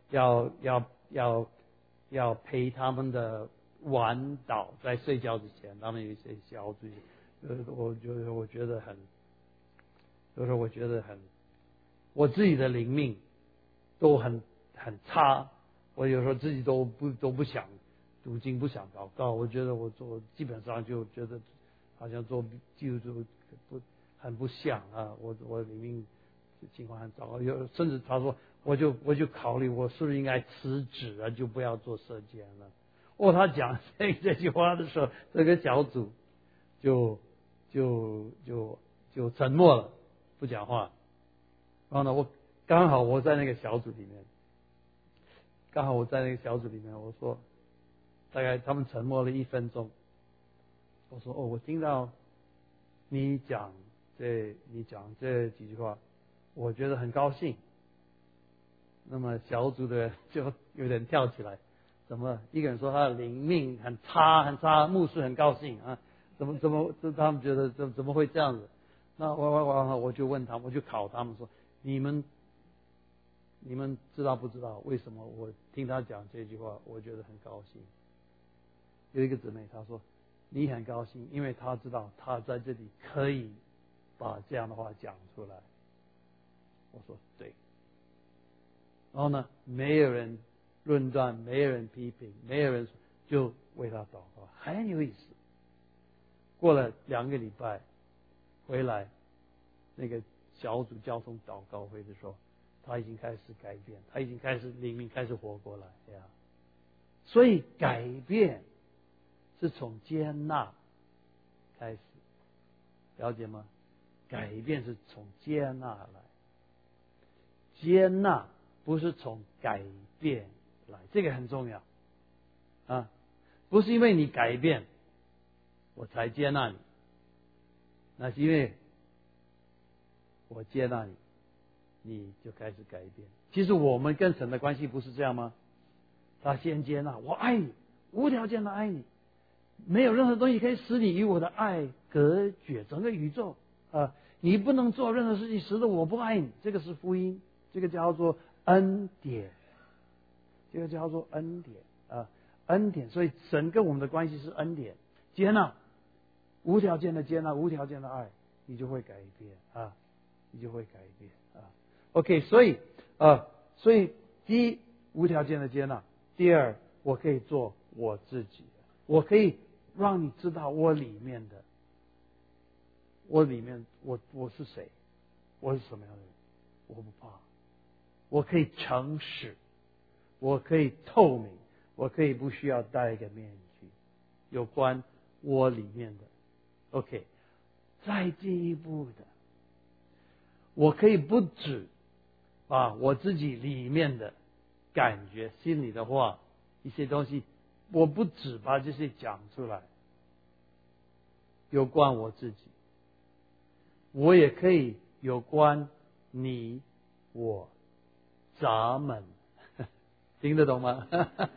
要陪他们的晚祷，在睡觉之前，他们有一些小组，我觉得很，有时候我觉得很，我自己的灵命都很差，我有时候自己都不想读经，不想祷告。我觉得我基本上就觉得好像做基督徒很不像我里面情况很糟糕。甚至他说我就考虑我是不是应该辞职就不要做社监了。他讲这句话的时候，这个小组就沉默了，不讲话。然后呢，刚好我在那个小组里面，我说大概他们沉默了1分钟。我说我听到你讲这几句话，我觉得很高兴。那么小组的人就有点跳起来，怎么一个人说他的灵命很差，牧师很高兴怎么他们觉得怎么会这样子？那我就问他们，我就考他们说，你们知道不知道为什么我听他讲这句话我觉得很高兴？有一个姊妹她说你很高兴，因为她知道她在这里可以把这样的话讲出来。我说对。然后呢，没有人论断，没有人批评，没有人就为他祷告，很有意思。过了2个礼拜回来，那个小组交通祷告会的时候，他已经开始改变，他已经开始灵命开始活过来所以改变是从接纳开始，了解吗？改变是从接纳来，接纳不是从改变来，这个很重要不是因为你改变我才接纳你。那是因为我接纳你，你就开始改变。其实我们跟神的关系不是这样吗？他先接纳，我爱你，无条件的爱你，没有任何东西可以使你与我的爱隔绝。整个宇宙你不能做任何事情使得我不爱你，这个是福音，这个叫做恩典，这个叫做恩典恩典。所以神跟我们的关系是恩典，接纳，无条件的接纳，无条件的爱，你就会改变你就会改变OK， 所以第一，无条件的接纳；第二，我可以做我自己的，我可以让你知道我里面我是谁，我是什么样的人，我不怕，我可以诚实，我可以透明，我可以不需要戴一个面具，有关我里面的。OK， 再进一步的，我可以不止把我自己里面的感觉、心里的话、一些东西，我不止把这些讲出来，有关我自己，我也可以有关你、我、咱们，听得懂吗？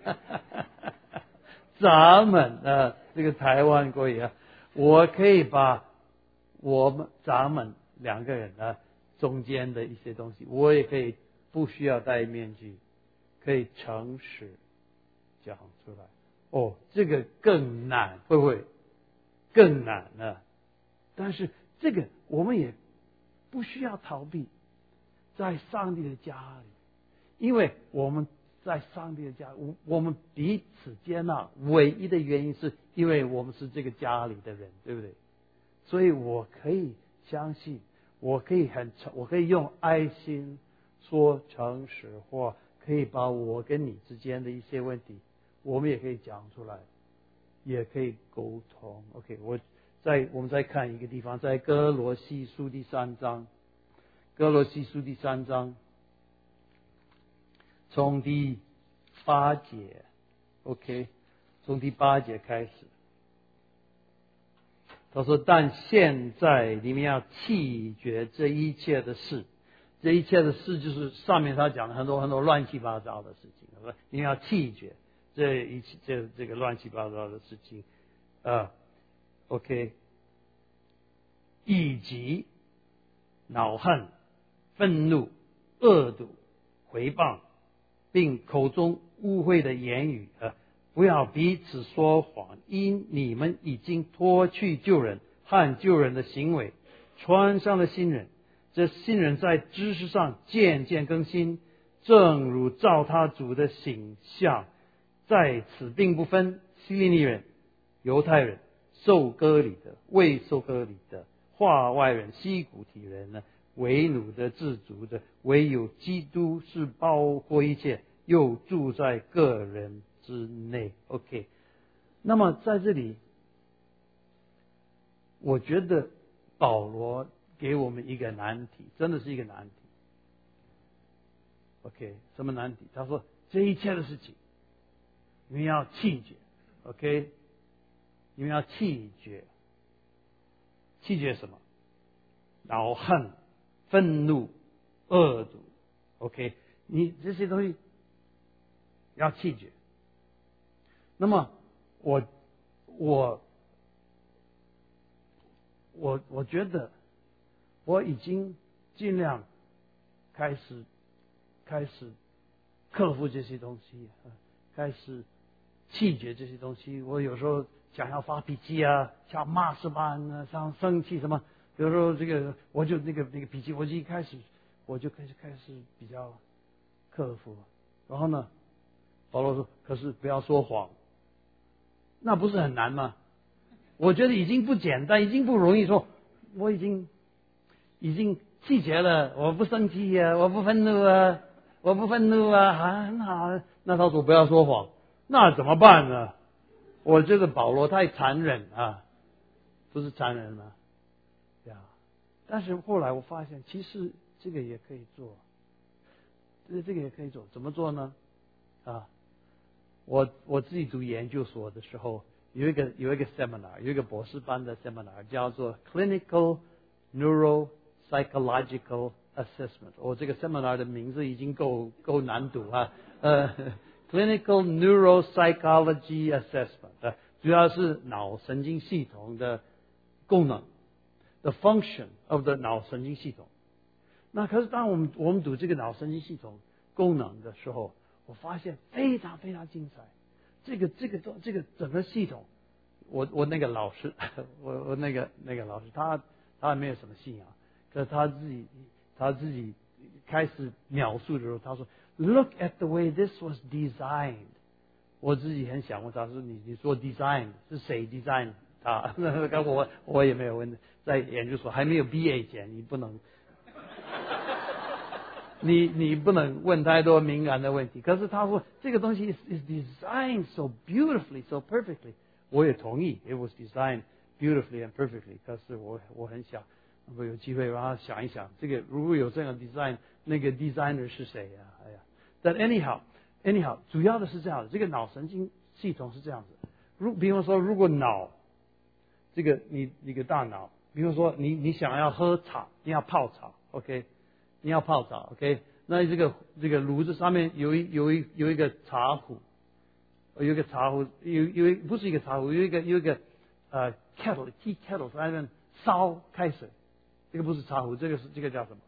咱们这个台湾国语我可以把咱们两个人中间的一些东西，我也可以不需要戴面具，可以诚实讲出来。这个更难，会不会更难呢？但是这个我们也不需要逃避，在上帝的家里，因为我们在上帝的家，我们彼此接纳，唯一的原因是因为我们是这个家里的人，对不对？所以我可以相信，我可以用爱心说诚实话，可以把我跟你之间的一些问题，我们也可以讲出来，也可以沟通。OK， 我们再看一个地方，在哥罗西书第3章，哥罗西书第3章，从第8节 ，OK， 从第8节开始。他说：“但现在你们要弃绝这一切的事，这一切的事就是上面他讲的很多很多乱七八糟的事情。你们要弃绝这个乱七八糟的事情OK， 以及恼恨、愤怒、恶毒、毁谤，并口中污秽的言语不要彼此说谎，因你们已经脱去旧人和旧人的行为，穿上了新人。这新人在知识上渐渐更新，正如照他主的形象。在此并不分希利尼人、犹太人、受割礼的、未受割礼的、化外人、西古体人呢，为奴的、自足的，唯有基督是包括一切，又住在个人之内。OK， 那么在这里，我觉得保罗给我们一个难题，真的是一个难题。OK， 什么难题？他说这一切的事情，你们要弃绝。OK， 你们要弃绝，弃绝什么？恼恨、愤怒、恶毒。OK， 你这些东西要弃绝。那么我觉得我已经尽量开始克服这些东西，开始弃绝这些东西。我有时候想要发脾气想骂什么想生气什么，有时候这个我就那个脾气，我就开始比较克服。然后呢，保罗说：“可是不要说谎。”那不是很难吗？我觉得已经不简单，已经不容易说我已经弃绝了，我不生气我不愤怒很好。那他说不要说谎，那怎么办呢？我觉得保罗太残忍不是残忍吗？但是后来我发现，其实这个也可以做，这个也可以做，怎么做呢？ 我自己读研究所的时候，有一个 seminar， 有一个博士班的 seminar 叫做 Clinical Neuropsychological Assessment。这个 seminar 的名字已经够难读啊。Clinical Neuropsychology Assessment， 主要是脑神经系统的功能 ，the function of the 脑神经系统。那可是当我们读这个脑神经系统功能的时候，我发现非常非常精彩。这个整个系统，我那个老师，我那个老师，他没有什么信仰，可是他自己开始描述的时候，他说 ，Look at the way this was designed。我自己很想问他说，你说 design 是谁 design 他？我也没有问，在研究所还没有毕业以前，你不能。你不能问太多敏感的问题。可是他说这个东西 is designed so beautifully, so perfectly。我也同意 ，it was designed beautifully and perfectly。可是我很想，如果有机会让他想一想，这个如果有这样的 design， 那个 designer 是谁呀？哎呀，但 anyhow， 主要的是这样的，这个脑神经系统是这样子。比方说，如果脑，这个你个大脑，比如说你想要喝茶，你要泡茶 ，OK。你要泡茶 ，OK？ 那这个炉子上面有一个茶壶，有一个茶壶，不是一个茶壶，有一个kettle tea kettle 在那边烧开水，这个不是茶壶，这个叫什么？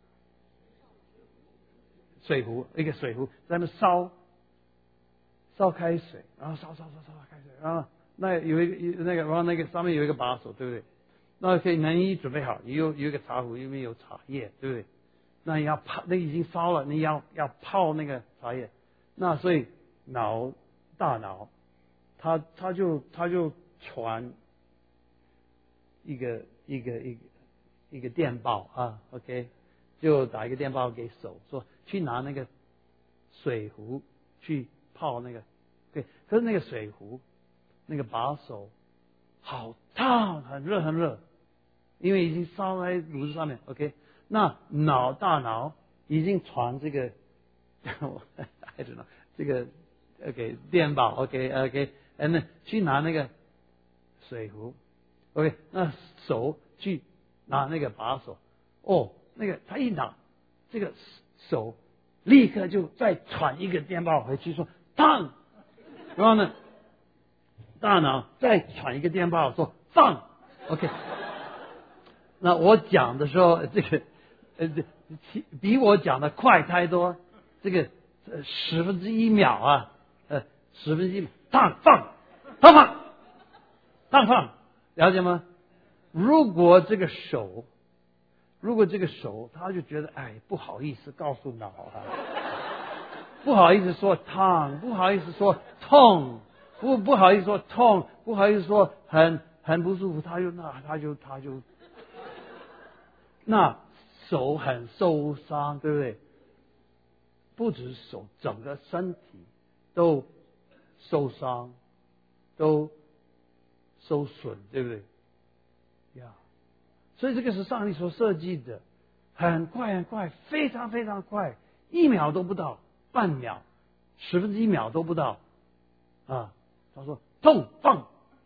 水壶，一个水壶在那边烧开水，然后烧开水，然后那有一个然后那个上面有一个把手，对不对？那可以，你准备好，你有一个茶壶，里面有茶叶，对不对？那你要泡，那已经烧了，你要泡那个茶叶。那所以大脑，它就传一个电报啊 ，OK， 就打一个电报给手，说去拿那个水壶去泡那个，对，可是那个水壶那个把手好烫，很热，因为已经烧在炉子上面 ，OK。那大脑已经传这个I don't know 这个 OK 电报 OK， 去拿那个水壶 OK， 那手去拿那个把手，那个他一拿，这个手立刻就再传一个电报回去说烫，然后呢，大脑再传一个电报说放 OK。那我讲的时候，这个比我讲的快太多，这个1/10秒啊，1/10秒，放，了解吗？如果这个手他就觉得不好意思告诉脑啊，不好意思说烫，不好意思说痛，不好意思说痛，不好意思说很不舒服，他就那手很受伤，对不对？不只是手，整个身体都受伤，都受损，对不对？呀，所以这个是上帝所设计的，很快，非常非常快，1秒都不到，半秒，1/10秒都不到啊！他说痛放，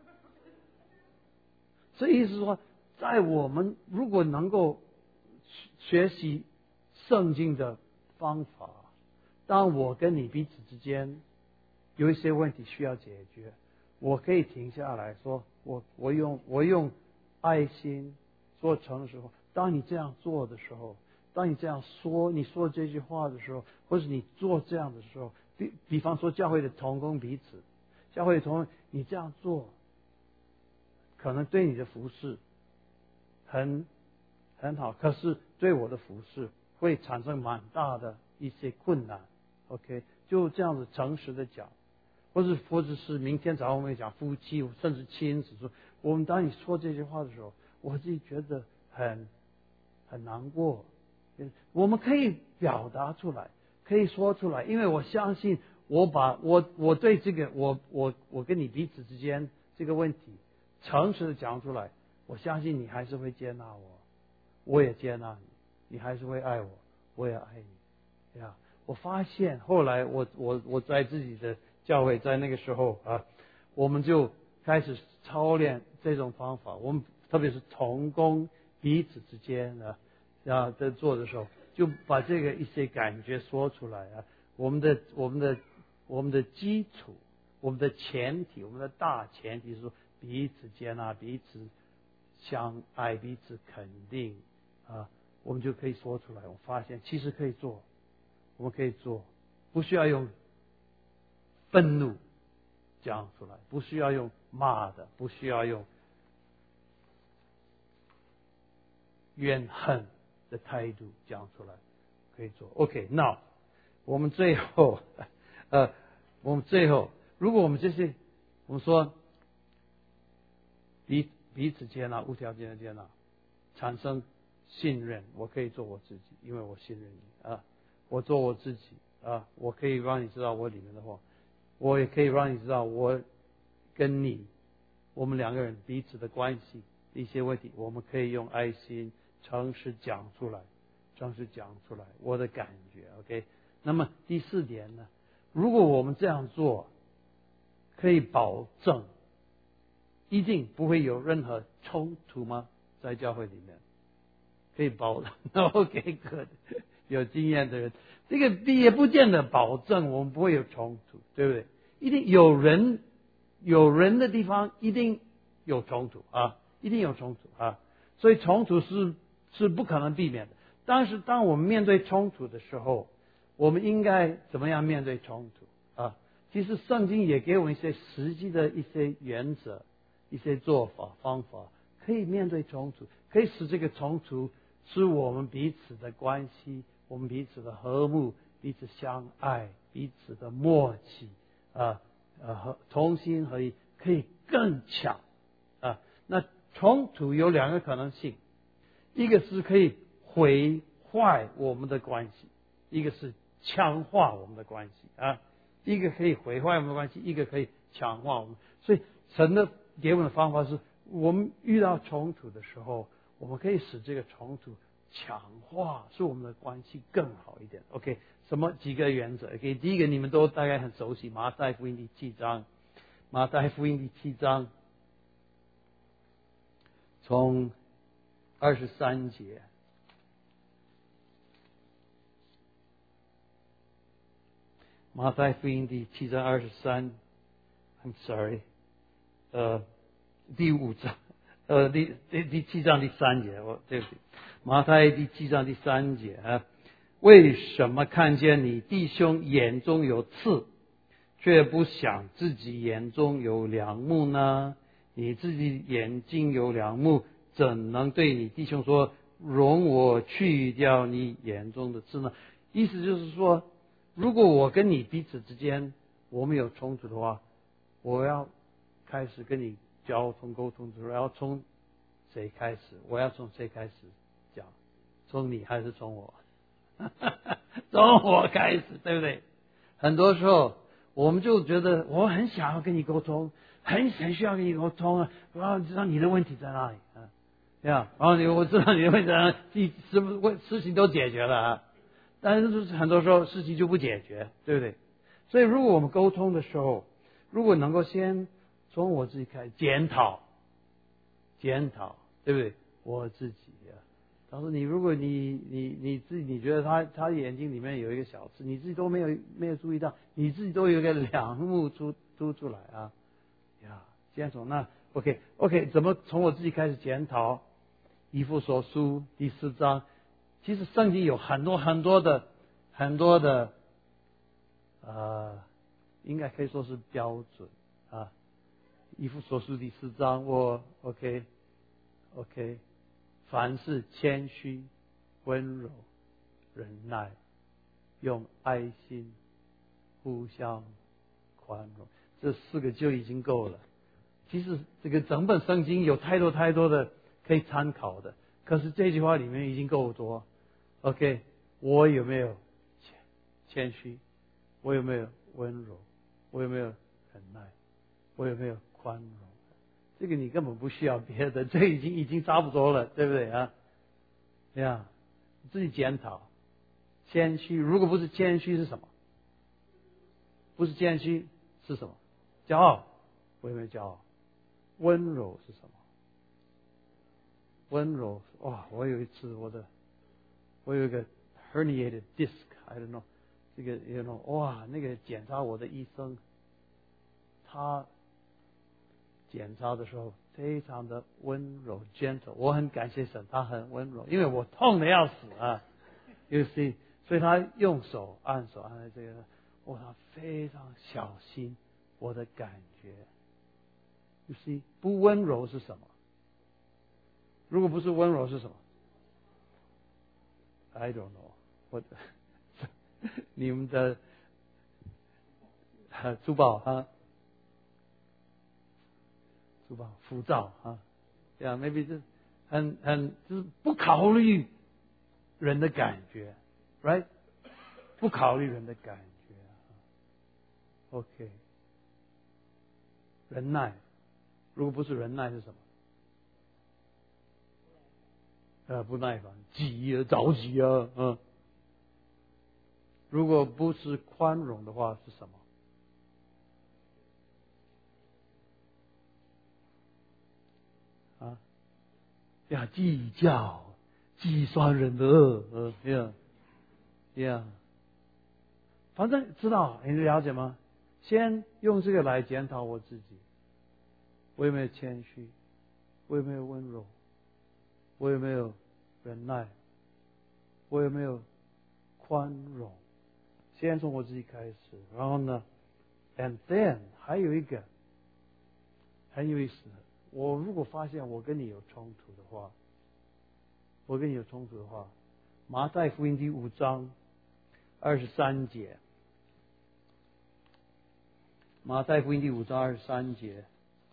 所以意思是说，在我们如果能够学习圣经的方法，当我跟你彼此之间有一些问题需要解决，我可以停下来说，我用爱心说诚实话。当你这样做的时候，当你这样说，你说这句话的时候，或是你做这样的时候，比方说教会的同工彼此，教会的同工，你这样做，可能对你的服事很好，可是对我的服事会产生蛮大的一些困难。OK， 就这样子诚实的讲，或者是明天早上我们讲夫妻甚至亲子说，我们当你说这些话的时候，我自己觉得很难过。我们可以表达出来，可以说出来，因为我相信我对这个我跟你彼此之间这个问题诚实的讲出来，我相信你还是会接纳我，我也接纳你，你还是会爱我，我也爱你呀。我发现后来我在自己的教会在那个时候我们就开始操练这种方法。我们特别是同工彼此之间在做的时候，就把这个一些感觉说出来我们的基础，我们的前提，我们的大前提是说彼此接纳，彼此相爱，彼此肯定我们就可以说出来。我发现其实可以做，我们可以做，不需要用愤怒讲出来，不需要用骂的，不需要用怨恨的态度讲出来，可以做。OK， 那我们最后如果我们我们说彼此接纳，无条件的接纳，产生信任，我可以做我自己，因为我信任你我做我自己我可以让你知道我里面的话，我也可以让你知道我跟你，我们两个人彼此的关系一些问题，我们可以用爱心诚实讲出来，我的感觉 OK。 那么第四点呢，如果我们这样做，可以保证一定不会有任何冲突吗？在教会里面可以保证OK， 有经验的人，这个也不见得保证我们不会有冲突，对不对？一定有人的地方一定有冲突一定有冲突所以冲突是不可能避免的。但是当我们面对冲突的时候，我们应该怎么样面对冲突其实圣经也给我们一些实际的一些原则，一些做法方法，可以面对冲突，可以使这个冲突使我们彼此的关系，我们彼此的和睦，彼此相爱，彼此的默契和同心合一可以更强那冲突有两个可能性，一个是可以毁坏我们的关系，一个是强化我们的关系一个可以毁坏我们的关系，一个可以强化我们。所以神的给我们的方法是，我们遇到冲突的时候，我们可以使这个冲突强化，使我们的关系更好一点。OK， 几个原则 OK， 第一个你们都大概很熟悉，马太福音第7章，马太福音第7章从23节。马太福音第7章23 I'm sorry 第5章第7章第3节，对不起，马太第7章第3节为什么看见你弟兄眼中有刺，却不想自己眼中有梁木呢？你自己眼睛有梁木，怎能对你弟兄说，容我去掉你眼中的刺呢？意思就是说，如果我跟你彼此之间我们有冲突的话，我要开始跟你交通沟通的时候，要从谁开始？我要从谁开始讲？从你还是从我？从我开始，对不对？很多时候我们就觉得我很想要跟你沟通，很需要跟你沟通我要知道你的问题在哪里然后我知道你的问题在哪里，事情都解决了但是很多时候事情就不解决，对不对？所以如果我们沟通的时候，如果能够先从我自己开始检讨，对不对？我自己他说如果你自己你觉得他眼睛里面有一个小刺，你自己都没有注意到，你自己都有一个梁木出来检讨。那 OK， 怎么从我自己开始检讨？以弗所书第4章，其实圣经有很多的应该可以说是标准以弗所书第4章，我 OK， 凡是谦虚、温柔、忍耐，用爱心互相宽容，这4个就已经够了。其实这个整本圣经有太多的可以参考的，可是这句话里面已经够多。OK， 我有没有谦虚？我有没有温柔？我有没有忍耐？我有没有宽容？这个你根本不需要别的，这已经差不多了，对不对自己检讨。谦虚，如果不是谦虚是什么？不是谦虚是什么？骄傲。我有没有骄傲？温柔是什么？温柔，哇！我有一次我有一个 herniated disc，I don't know， 这个 you know， 哇，那个检查我的医生，他检查的时候非常的温柔 gentle， 我很感谢神，他很温柔，因为我痛的要死啊 ，you see， 所以他用手按在这个，哇，他非常小心我的感觉 ，you see， 不温柔是什么？如果不是温柔是什么 ？I don't know， 你们的珠宝啊，珠宝浮躁啊，这样 maybe 是就是不考虑人的感觉 ，right？ 不考虑人的感觉 ，OK。忍耐，如果不是忍耐是什么？不耐烦，急啊，着急啊，如果不是宽容的话是什么？计较，计算人的恶，yeah，反正知道，你了解吗？先用这个来检讨我自己，我有没有谦虚？我有没有温柔？我有没有忍耐？我有没有宽容？先从我自己开始，然后呢 ，and then 还有一个很有意思的，我如果发现我跟你有冲突的话，马太福音第5章23节，马太福音第5章23节。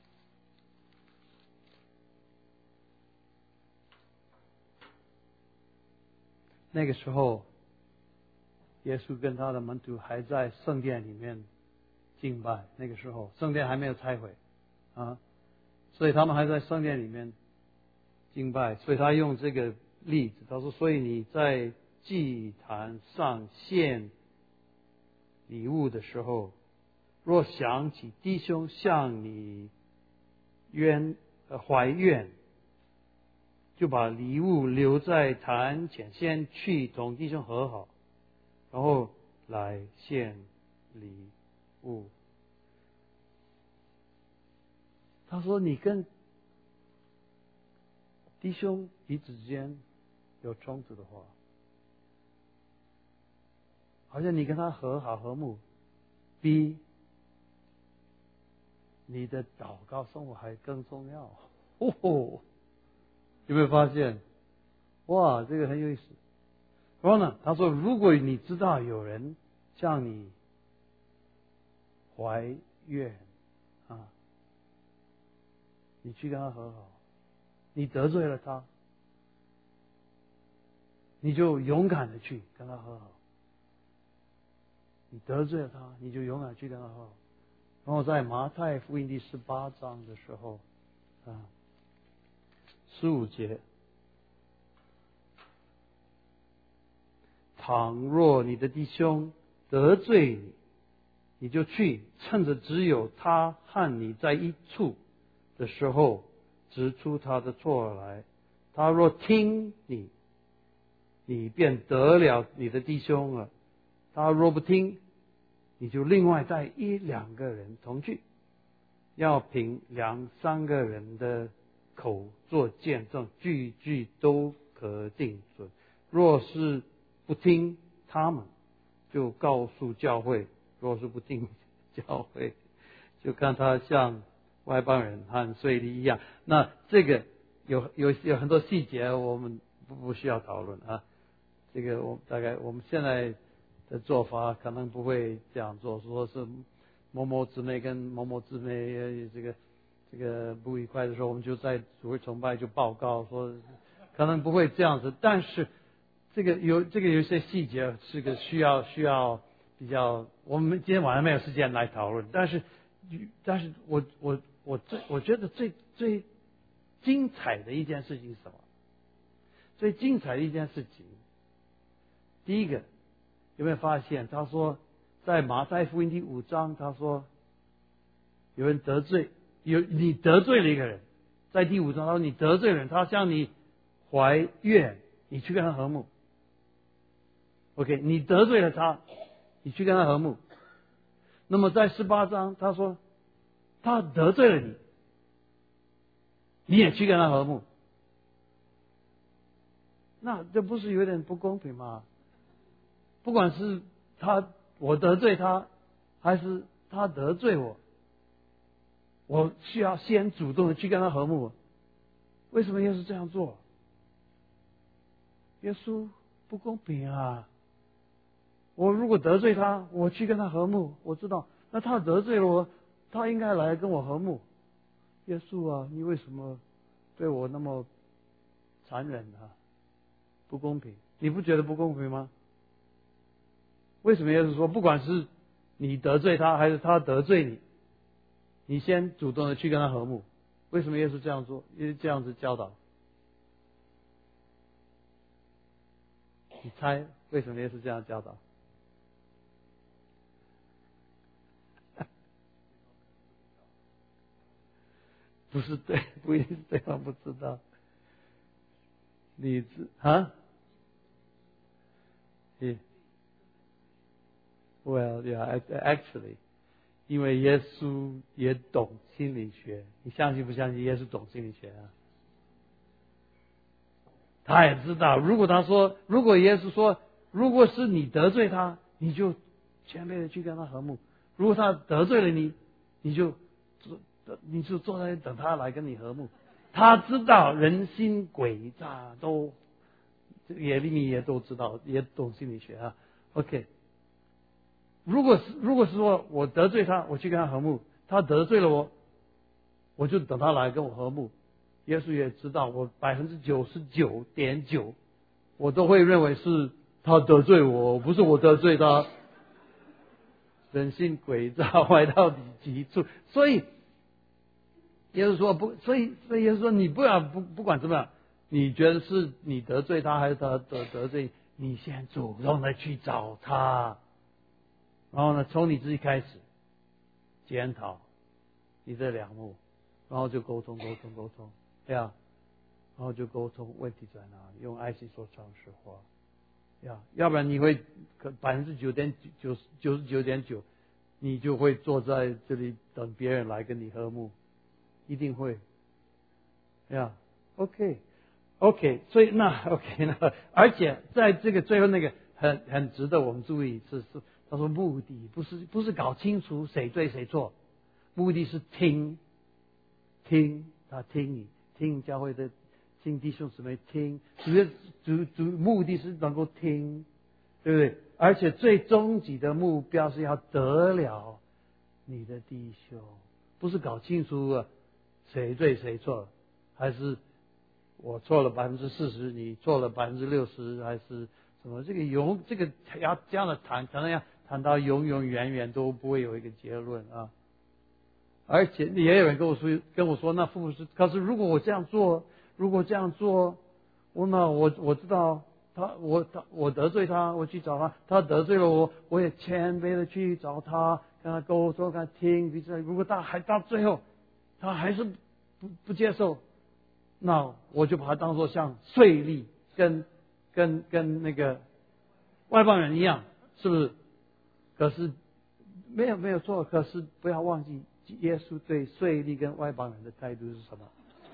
那个时候，耶稣跟他的门徒还在圣殿里面敬拜。那个时候，圣殿还没有拆毁啊，所以他们还在圣殿里面敬拜。所以他用这个例子，他说：“所以你在祭坛上献礼物的时候，若想起弟兄向你怀怨，就把礼物留在坛前，先去同弟兄和好，然后来献礼物。”他说：“你跟弟兄彼此之间有冲突的话，好像你跟他和好和睦，比你的祷告生活还更重要。”有没有发现？哇，这个很有意思。然后呢，他说：“如果你知道有人向你怀怨啊，你去跟他和好，你得罪了他，你就勇敢的去跟他和好。你得罪了他，你就勇敢去跟他和好。”然后在马太福音第18章的时候15节，倘若你的弟兄得罪你，你就去，趁着只有他和你在一处的时候，指出他的错来。他若听你，你便得了你的弟兄了；他若不听，你就另外带1、2个人同去，要凭2、3个人的口做见证，句句都可定准。若是不听他们，就告诉教会；若是不听教会，就看他像外邦人和税吏一样。那这个有很多细节，我们不需要讨论啊。这个大概我们现在的做法可能不会这样做，说是某某姊妹跟某某姊妹这个不愉快的时候，我们就在主会崇拜就报告说，可能不会这样子。但是这个有一些细节是个需要比较，我们今天晚上没有时间来讨论。但是我觉得最精彩的一件事情是什么？最精彩的一件事情，第一个有没有发现？他说在马太福音第5章，他说有人得罪，你得罪了一个人，在第5章他说你得罪人，他向你怀怨，你去跟他和睦。OK， 你得罪了他，你去跟他和睦。那么在18章他说他得罪了你，你也去跟他和睦。那这不是有点不公平吗？不管是我得罪他，还是他得罪我，我需要先主动的去跟他和睦。为什么耶稣这样做？耶稣不公平啊！我如果得罪他，我去跟他和睦，我知道那他得罪了我，他应该来跟我和睦。耶稣啊，你为什么对我那么残忍啊？不公平，你不觉得不公平吗？为什么耶稣说，不管是你得罪他，还是他得罪你，你先主动的去跟他和睦？为什么耶稣这样做？因为这样子教导。你猜为什么耶稣这样教导？不是对，不一定是对方不知道。Well, yeah, actually, 因为耶稣也懂心理学，你相信不相信耶稣懂心理学啊？他也知道，如果耶稣说，如果是你得罪他，你就谦卑的去跟他和睦；如果他得罪了你，你就坐在那里等他来跟你和睦。他知道人心诡诈，耶利米也都知道，也懂心理学啊。OK， 如果是说我得罪他，我去跟他和睦；他得罪了我，我就等他来跟我和睦。耶稣也知道，我99.9%我都会认为是他得罪我，不是我得罪他。人心诡诈，坏到极处，所以耶稣说不，所以耶稣说你不管怎么样，你觉得是你得罪他还是他得罪你，先主动的去找他，然后呢，从你自己开始检讨你的良木，然后就沟通，对呀，然后就沟通问题在哪里，用爱心说诚实话，要不然你会99.9%你就会坐在这里等别人来跟你和睦，一定会，OK， 所以那而且在这个最后那个很值得我们注意是他说目的不是搞清楚谁对谁错，目的是听他听你，听教会的，听弟兄姊妹听，主目的是能够听，对不对？而且最终极的目标是要得了你的弟兄，不是搞清楚谁对谁错，还是我错了40%，你错了60%，还是什么？这个要这样的谈，可能要谈到永远都不会有一个结论啊。而且也有人跟我说，那父是，可是如果我这样做，那我知道我得罪他，我去找他，他得罪了我，我也谦卑的去找他，跟他沟通，跟他听，如果他还到最后他还是不接受，那我就把他当作像税吏跟那个外邦人一样，是不是？可是没有错，可是不要忘记耶稣对税吏跟外邦人的态度是什么？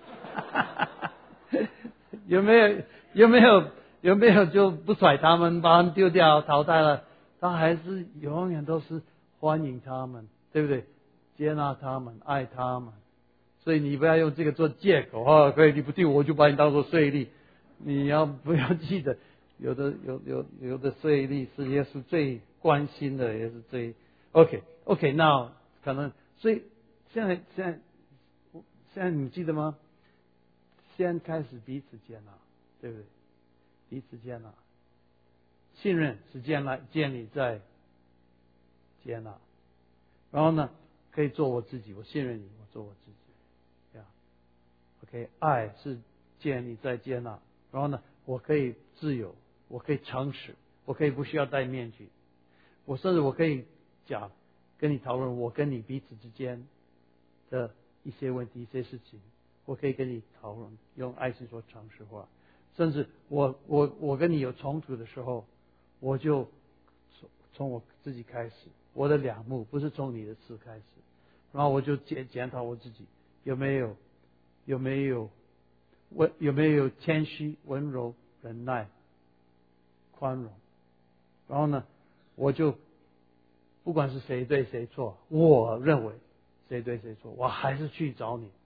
有没有就不甩他们，把他们丢掉淘汰了？他还是永远都是欢迎他们，对不对？接纳他们，爱他们。所以你不要用这个做借口啊！可以你不听我就把你当作税吏。你不要记得，有的税吏是耶稣最关心的，也是最 OK。那可能所以现在你记得吗？先开始彼此接纳，对不对？彼此接纳，信任是建立在接纳。然后呢，可以做我自己，我信任你，我做我自己。OK， 爱是建立在接纳。然后呢，我可以自由，我可以诚实，我可以不需要戴面具，甚至我可以跟你讨论我跟你彼此之间的一些问题、一些事情，我可以跟你讨论，用爱心说诚实话。甚至我跟你有冲突的时候，我就从我自己开始，我的两目不是从你的刺开始，然后我就检讨我自己有没有谦虚、温柔、忍耐、宽容。然后呢，我就不管是谁对谁错，我认为谁对谁错，我还是去找你，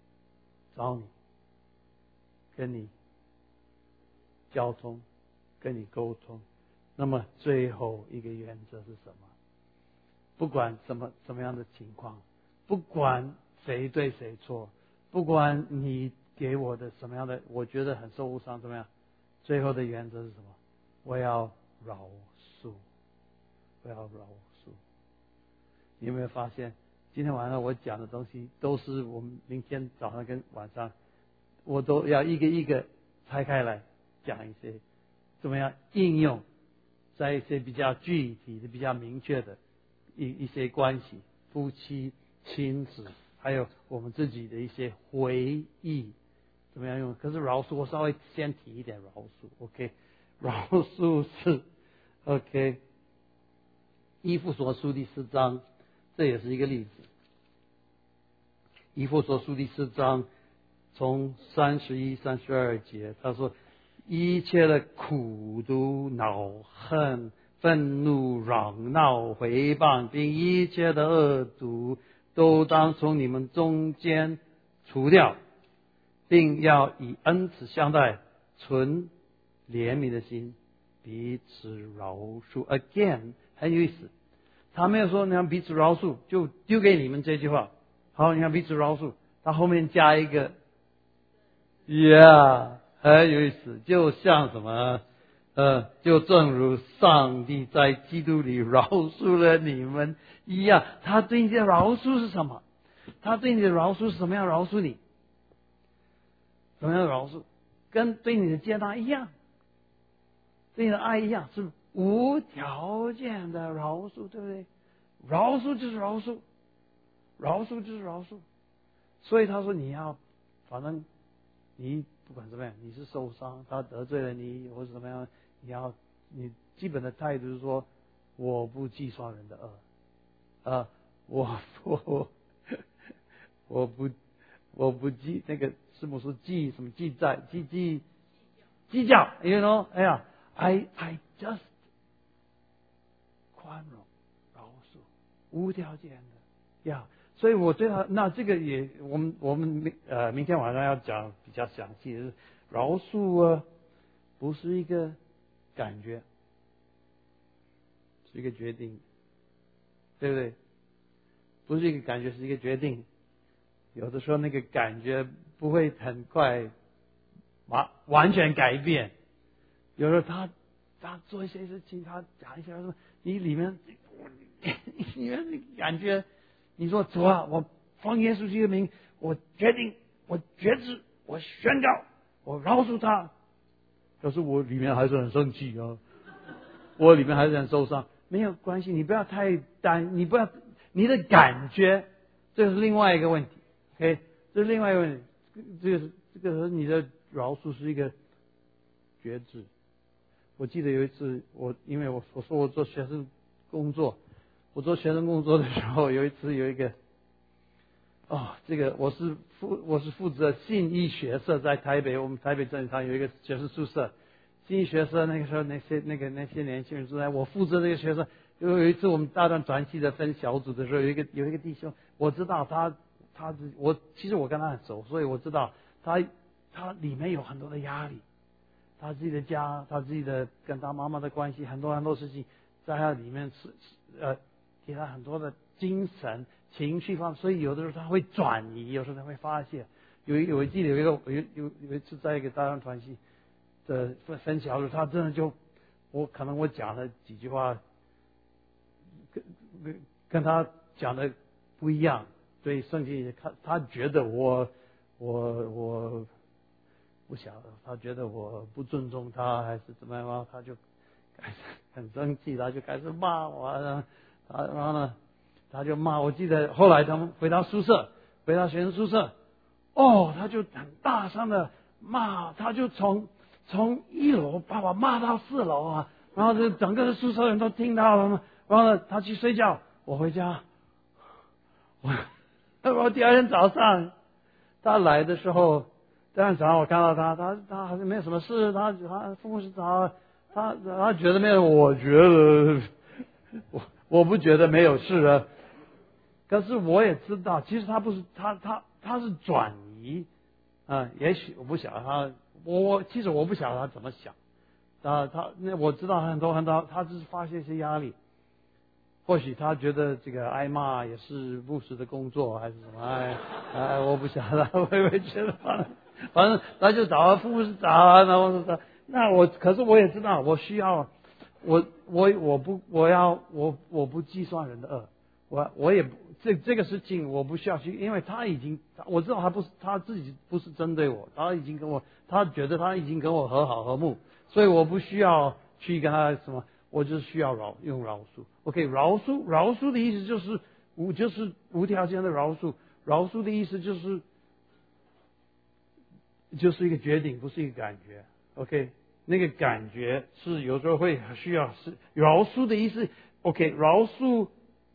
跟你交通，跟你沟通。那么最后一个原则是什么？不管什么样的情况，不管谁对谁错，不管你给我的什么样的，我觉得很受伤，怎么样？最后的原则是什么？我要饶恕，我要饶恕。你有没有发现，今天晚上我讲的东西，都是我们明天早上跟晚上，我都要一个一个拆开来讲一些，怎么样应用在一些比较具体的、比较明确的一些关系，夫妻、亲子，还有我们自己的一些回忆，怎么样用？可是饶恕，我稍微先提一点饶恕 ，OK？ 饶恕是 OK。以弗所书第4章，这也是一个例子。以弗所书第4章，从31、32节，他说：一切的苦毒、恼恨、愤怒、嚷闹、诽谤，并一切的恶毒，都当从你们中间除掉，并要以恩慈相待，存怜悯的心，彼此饶恕。Again， 很有意思，他没有说你要彼此饶恕，就丢给你们这句话。好，你看彼此饶恕，他后面加一个 ，Yeah， 很有意思，就像什么？就正如上帝在基督里饶恕了你们一样。他对你的饶恕是什么？他对你的饶恕是怎么样饶恕你？怎么样饶恕？跟对你的接纳一样，对你的爱一样，是无条件的饶恕，对不对？饶恕就是饶恕，饶恕就是饶恕。所以他说你要，反正你不管怎么样，你是受伤，他得罪了你或者怎么样，你基本的态度是说，我不计算人的恶，我不计那个师母说计什么计较，you know， 哎呀 ，I just 宽容饶恕，无条件的呀。所以我对他，那这个也，我们明天晚上要讲比较详细的是饶恕不是一个感觉，是一个决定，对不对？不是一个感觉，是一个决定。有的时候那个感觉不会很快完全改变。有时候他做一些事情，他讲一些什么，你里面感觉，你说主啊，我奉耶稣基督的名，我决定，我决志，我宣告，我饶恕他。可是我里面还是很生气啊，我里面还是很受伤。没有关系，你不要太你不要你的感觉，这是另外一个问题。OK， 这是另外一个问题。这个和你的饶恕是一个觉知。我记得有一次，因为我说我做学生工作，我做学生工作的时候，有一次有一个，这个我是负责信义学社，在台北，我们台北镇上有一个学生宿舍，信义学社那个时候那些年轻人住在，我负责这个学生。有一次我们大段团契的分小组的时候，有一个弟兄，我知道其实我跟他很熟，所以我知道他里面有很多的压力，他自己的家，他自己的跟他妈妈的关系，很多事情在他里面给他很多的精神情绪方面，所以有的时候他会转移，有时候他会发泄。我记得有一次在一个大段团契的分小组，他真的就我讲了几句话跟他讲的不一样，对圣经他觉得我不晓得，他觉得我不尊重他还是怎么样，他就开始很生气，他就开始骂我，然后呢他就骂。我记得后来他们回到宿舍， 回到学生宿舍，他就很大声的骂，他就从1楼把我骂到4楼啊，然后这整个宿舍人都听到了嘛。然后呢，他去睡觉，我回家，我第二天早上他来的时候，第二天早上我看到他好像没有什么事，他父母是找他觉得没有，我觉得我不觉得没有事啊。可是我也知道，其实他不是他是转移啊，也许我不晓得他，其实我不晓得他怎么想，我知道很多他只是发泄一些压力，或许他觉得这个挨骂也是牧师的工作还是什么，我不晓得，我也觉得反正他就找副牧师找，然后说可是我也知道我需要我不计算人的恶，我也不这个事情我不需要去，因为我知道他自己不是针对我，他觉得他已经跟我和好和睦，所以我不需要去跟他什么，我就需要用饶恕。OK， 饶恕的意思就是无条件的饶恕，饶恕的意思就是一个决定，不是一个感觉。OK， 那个感觉是有时候会需要是饶恕的意思。OK， 饶恕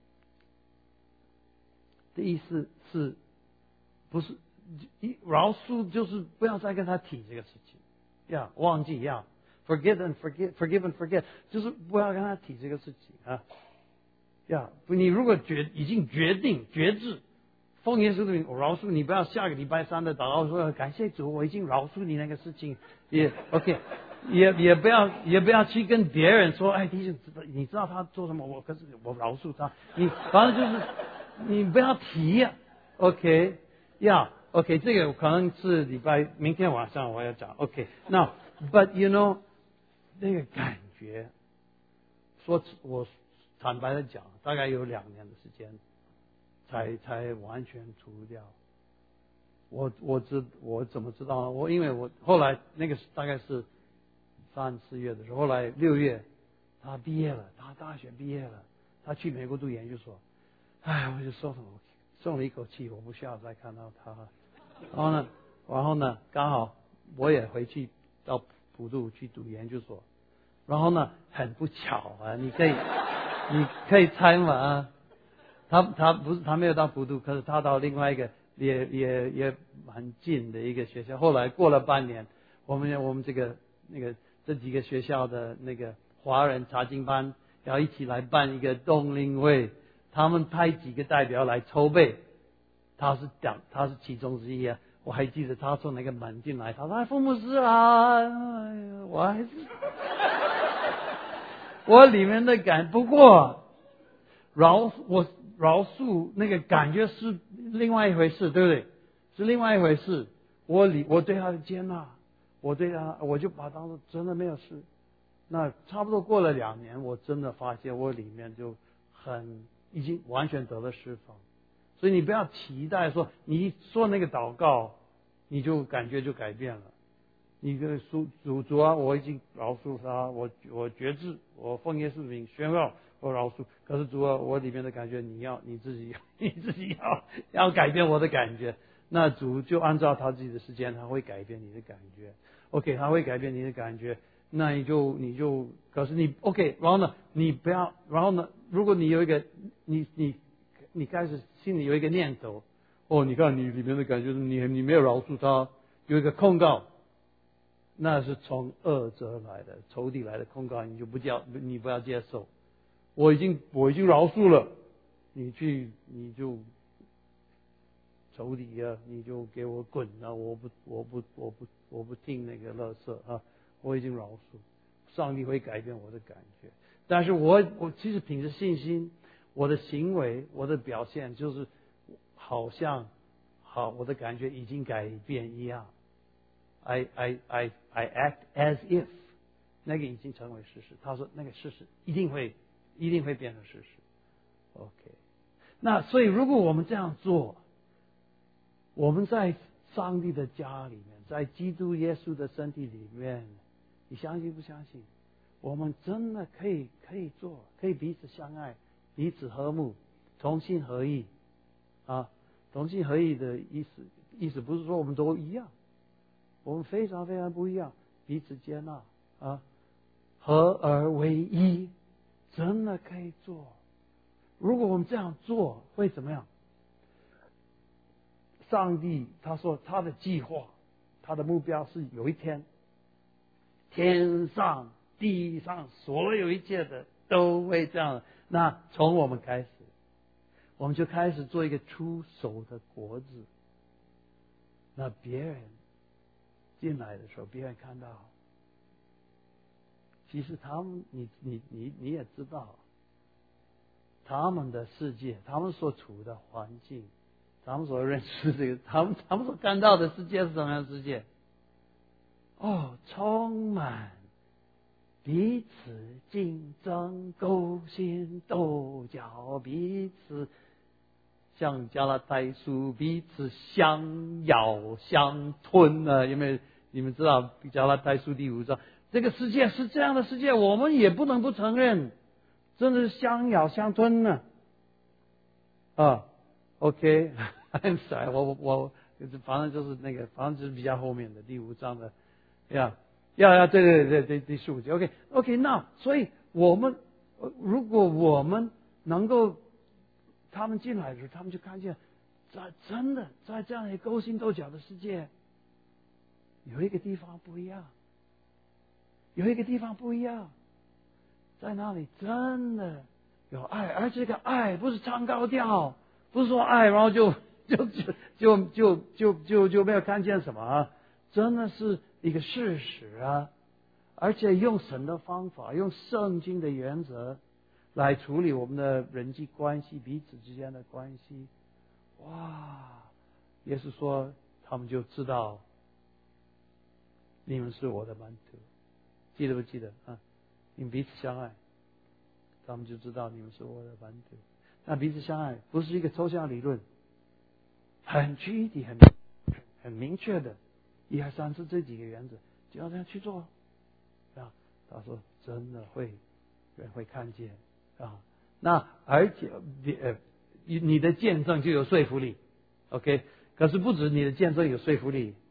的意思是不是饶恕就是不要再跟他提这个事情，忘记forgive and forget， 就是不要跟他提这个事情啊。你如果已经决定决志，奉耶稣的名我饶恕你，不要下个礼拜3的祷告说感谢主，我已经饶恕你那个事情，也 OK， 也不要去跟别人说，弟兄你知道他做什么，可是我饶恕他，反正就是你不要提，OK， 这个可能是明天晚上我要讲 OK， 那 but you know 那个感觉，我坦白的讲，大概有2年的时间才完全除掉。我怎么知道呢？因为我后来那个大概是3、4月的时候，后来6月他毕业了，他大学毕业了，他去美国读研究所。我就松了一口气，我不需要再看到他。然后呢，刚好我也回去到普渡去读研究所。然后呢，很不巧啊，你可以猜嘛？他没有到普渡，可是他到另外一个也蛮近的一个学校。后来过了半年，我们这几个学校的那个华人查经班要一起来办一个冬令会，他们派几个代表来筹备，他是其中之一啊。我还记得他从那个门进来，他说：“父牧师啊，我还是我里面的不过饶恕那个感觉是另外一回事，对不对？是另外一回事。我对他的接纳，我就把他当作真的没有事。那差不多过了2年，我真的发现我里面就已经完全得了释放。所以你不要期待说你一说那个祷告，你就感觉就改变了。你跟主啊，我已经饶恕他，我决志，我奉耶稣的名宣告我饶恕。可是主啊，我里面的感觉你自己要改变我的感觉。那主就按照他自己的时间，他会改变你的感觉。OK， 他会改变你的感觉。那你就可是你 OK， 然后呢，你不要，然后呢，如果你有一个你开始心里有一个念头，你看你里面的感觉，你没有饶恕他，有一个控告。那是从恶者来的，仇敌来的控告，你不要接受。我已经饶恕了，你就仇敌啊，你就给我滚啊！我不听那个垃圾啊！我已经饶恕，上帝会改变我的感觉。但是我其实凭着信心，我的行为，我的表现，就是好像我的感觉已经改变一样。I act as if 那个已经成为事实。他说那个事实一定会变成事实。OK， 那所以如果我们这样做，我们在上帝的家里面，在基督耶稣的身体里面，你相信不相信？我们真的可以做，可以彼此相爱，彼此和睦，同心合意啊！ 同心合意的意思不是说我们都一样，我们非常非常不一样，彼此接纳啊，合而为一，真的可以做。如果我们这样做，会怎么样？上帝他说他的计划，他的目标是有一天，天上地上所有一切的都会这样。那从我们开始，我们就开始做一个出手的国子。那别人进来的时候，别人看到，其实他们，你也知道，他们的世界，他们所处的环境，他们所认识这个，他们所看到的世界是什么样的世界？哦，充满彼此竞争、勾心斗角，彼此像加拉太书彼此相咬相吞啊！因为你们知道加拉太书第5章，这个世界是这样的世界，我们也不能不承认，真的是相咬相吞呢。OK， 很帅，我反正就是那个，反正就是比较后面的第5章的呀，对第15节。OK， 那所以我们如果我们能够。他们进来的时候，他们就看见，真的在这样一个勾心斗角的世界，有一个地方不一样，有一个地方不一样，在那里真的有爱，而这个爱不是唱高调，不是说爱然后就没有看见什么啊，真的是一个事实啊，而且用神的方法，用圣经的原则。来处理我们的人际关系，彼此之间的关系。哇！耶稣说，他们就知道你们是我的门徒，记得不记得啊？你们彼此相爱，他们就知道你们是我的门徒。那彼此相爱不是一个抽象理论，很具体、很明确的，1、2、3、4这几个原则，就要这样去做啊。他说，真的人会看见。那而且你的见证就有说服力 ，OK？ 可是不止你的见证有说服力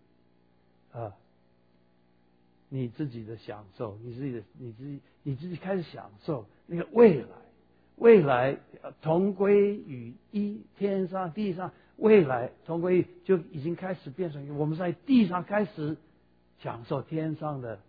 你自己的享受，你自己开始享受那个未来同归于一，天上地上未来同归于就已经开始变成我们在地上开始享受天上的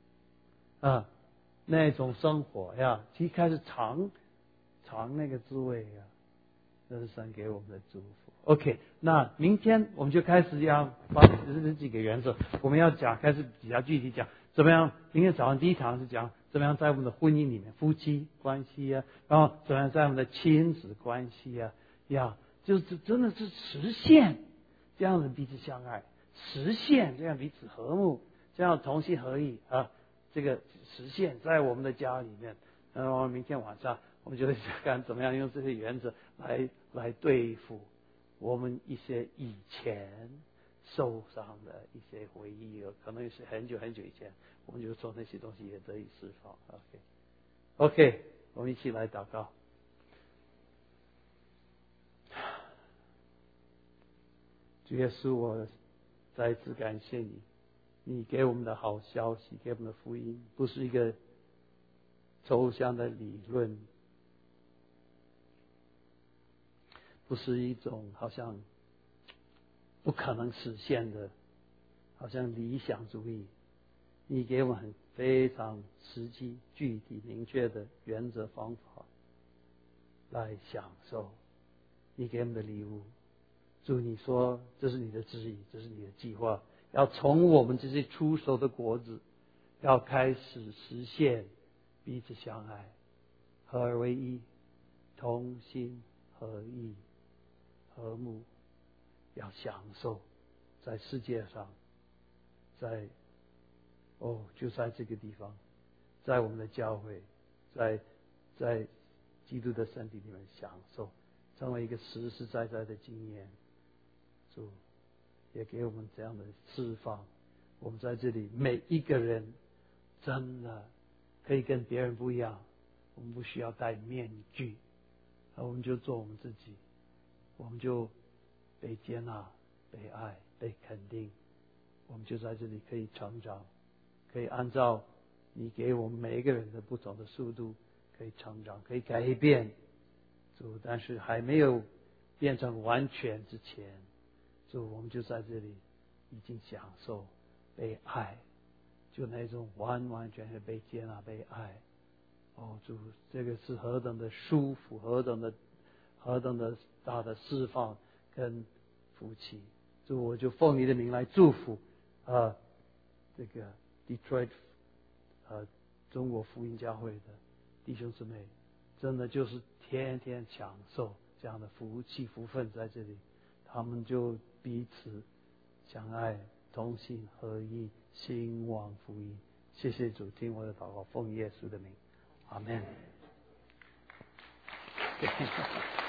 那种生活呀，其实开始尝那个滋味呀，这是神给我们的祝福。OK， 那明天我们就开始要把这几个原则，我们要开始比较具体讲怎么样。明天早上第一堂是讲怎么样在我们的婚姻里面，夫妻关系啊，然后怎么样在我们的亲子关系啊，就是真的是实现这样的彼此相爱，实现这样彼此和睦，这样同心合意啊。这个实现在我们的家里面，然后明天晚上我们就会看怎么样用这些原则来对付我们一些以前受伤的一些回忆，可能是很久很久以前，我们就说那些东西也得以释放。OK， 我们一起来祷告。主耶稣，我再一次感谢你。你给我们的好消息，给我们的福音，不是一个抽象的理论，不是一种好像不可能实现的，好像理想主义。你给我们非常实际、具体、明确的原则方法来享受你给我们的礼物。主，你说这是你的旨意，这是你的计划。要从我们这些出手的果子，要开始实现彼此相爱，合而为一，同心合意，和睦，要享受在世界上，就在这个地方，在我们的教会，在基督的身体里面享受，成为一个实实在在的经验。主也给我们这样的释放，我们在这里每一个人真的可以跟别人不一样，我们不需要戴面具，我们就做我们自己，我们就被接纳、被爱、被肯定，我们就在这里可以成长，可以按照你给我们每一个人的不同的速度，可以成长，可以改变。主，但是还没有变成完全之前，主，我们就在这里已经享受被爱，就那种完完全全被接纳、被爱。哦，主，这个是何等的舒服，何等的大的释放跟福气。主，我就奉你的名来祝福这个 Detroit 中国福音教会的弟兄姊妹，真的就是天天享受这样的福气福分在这里，他们就彼此相爱，同心合一，兴旺福音。谢谢主，听我的祷告，奉耶稣的名，阿门。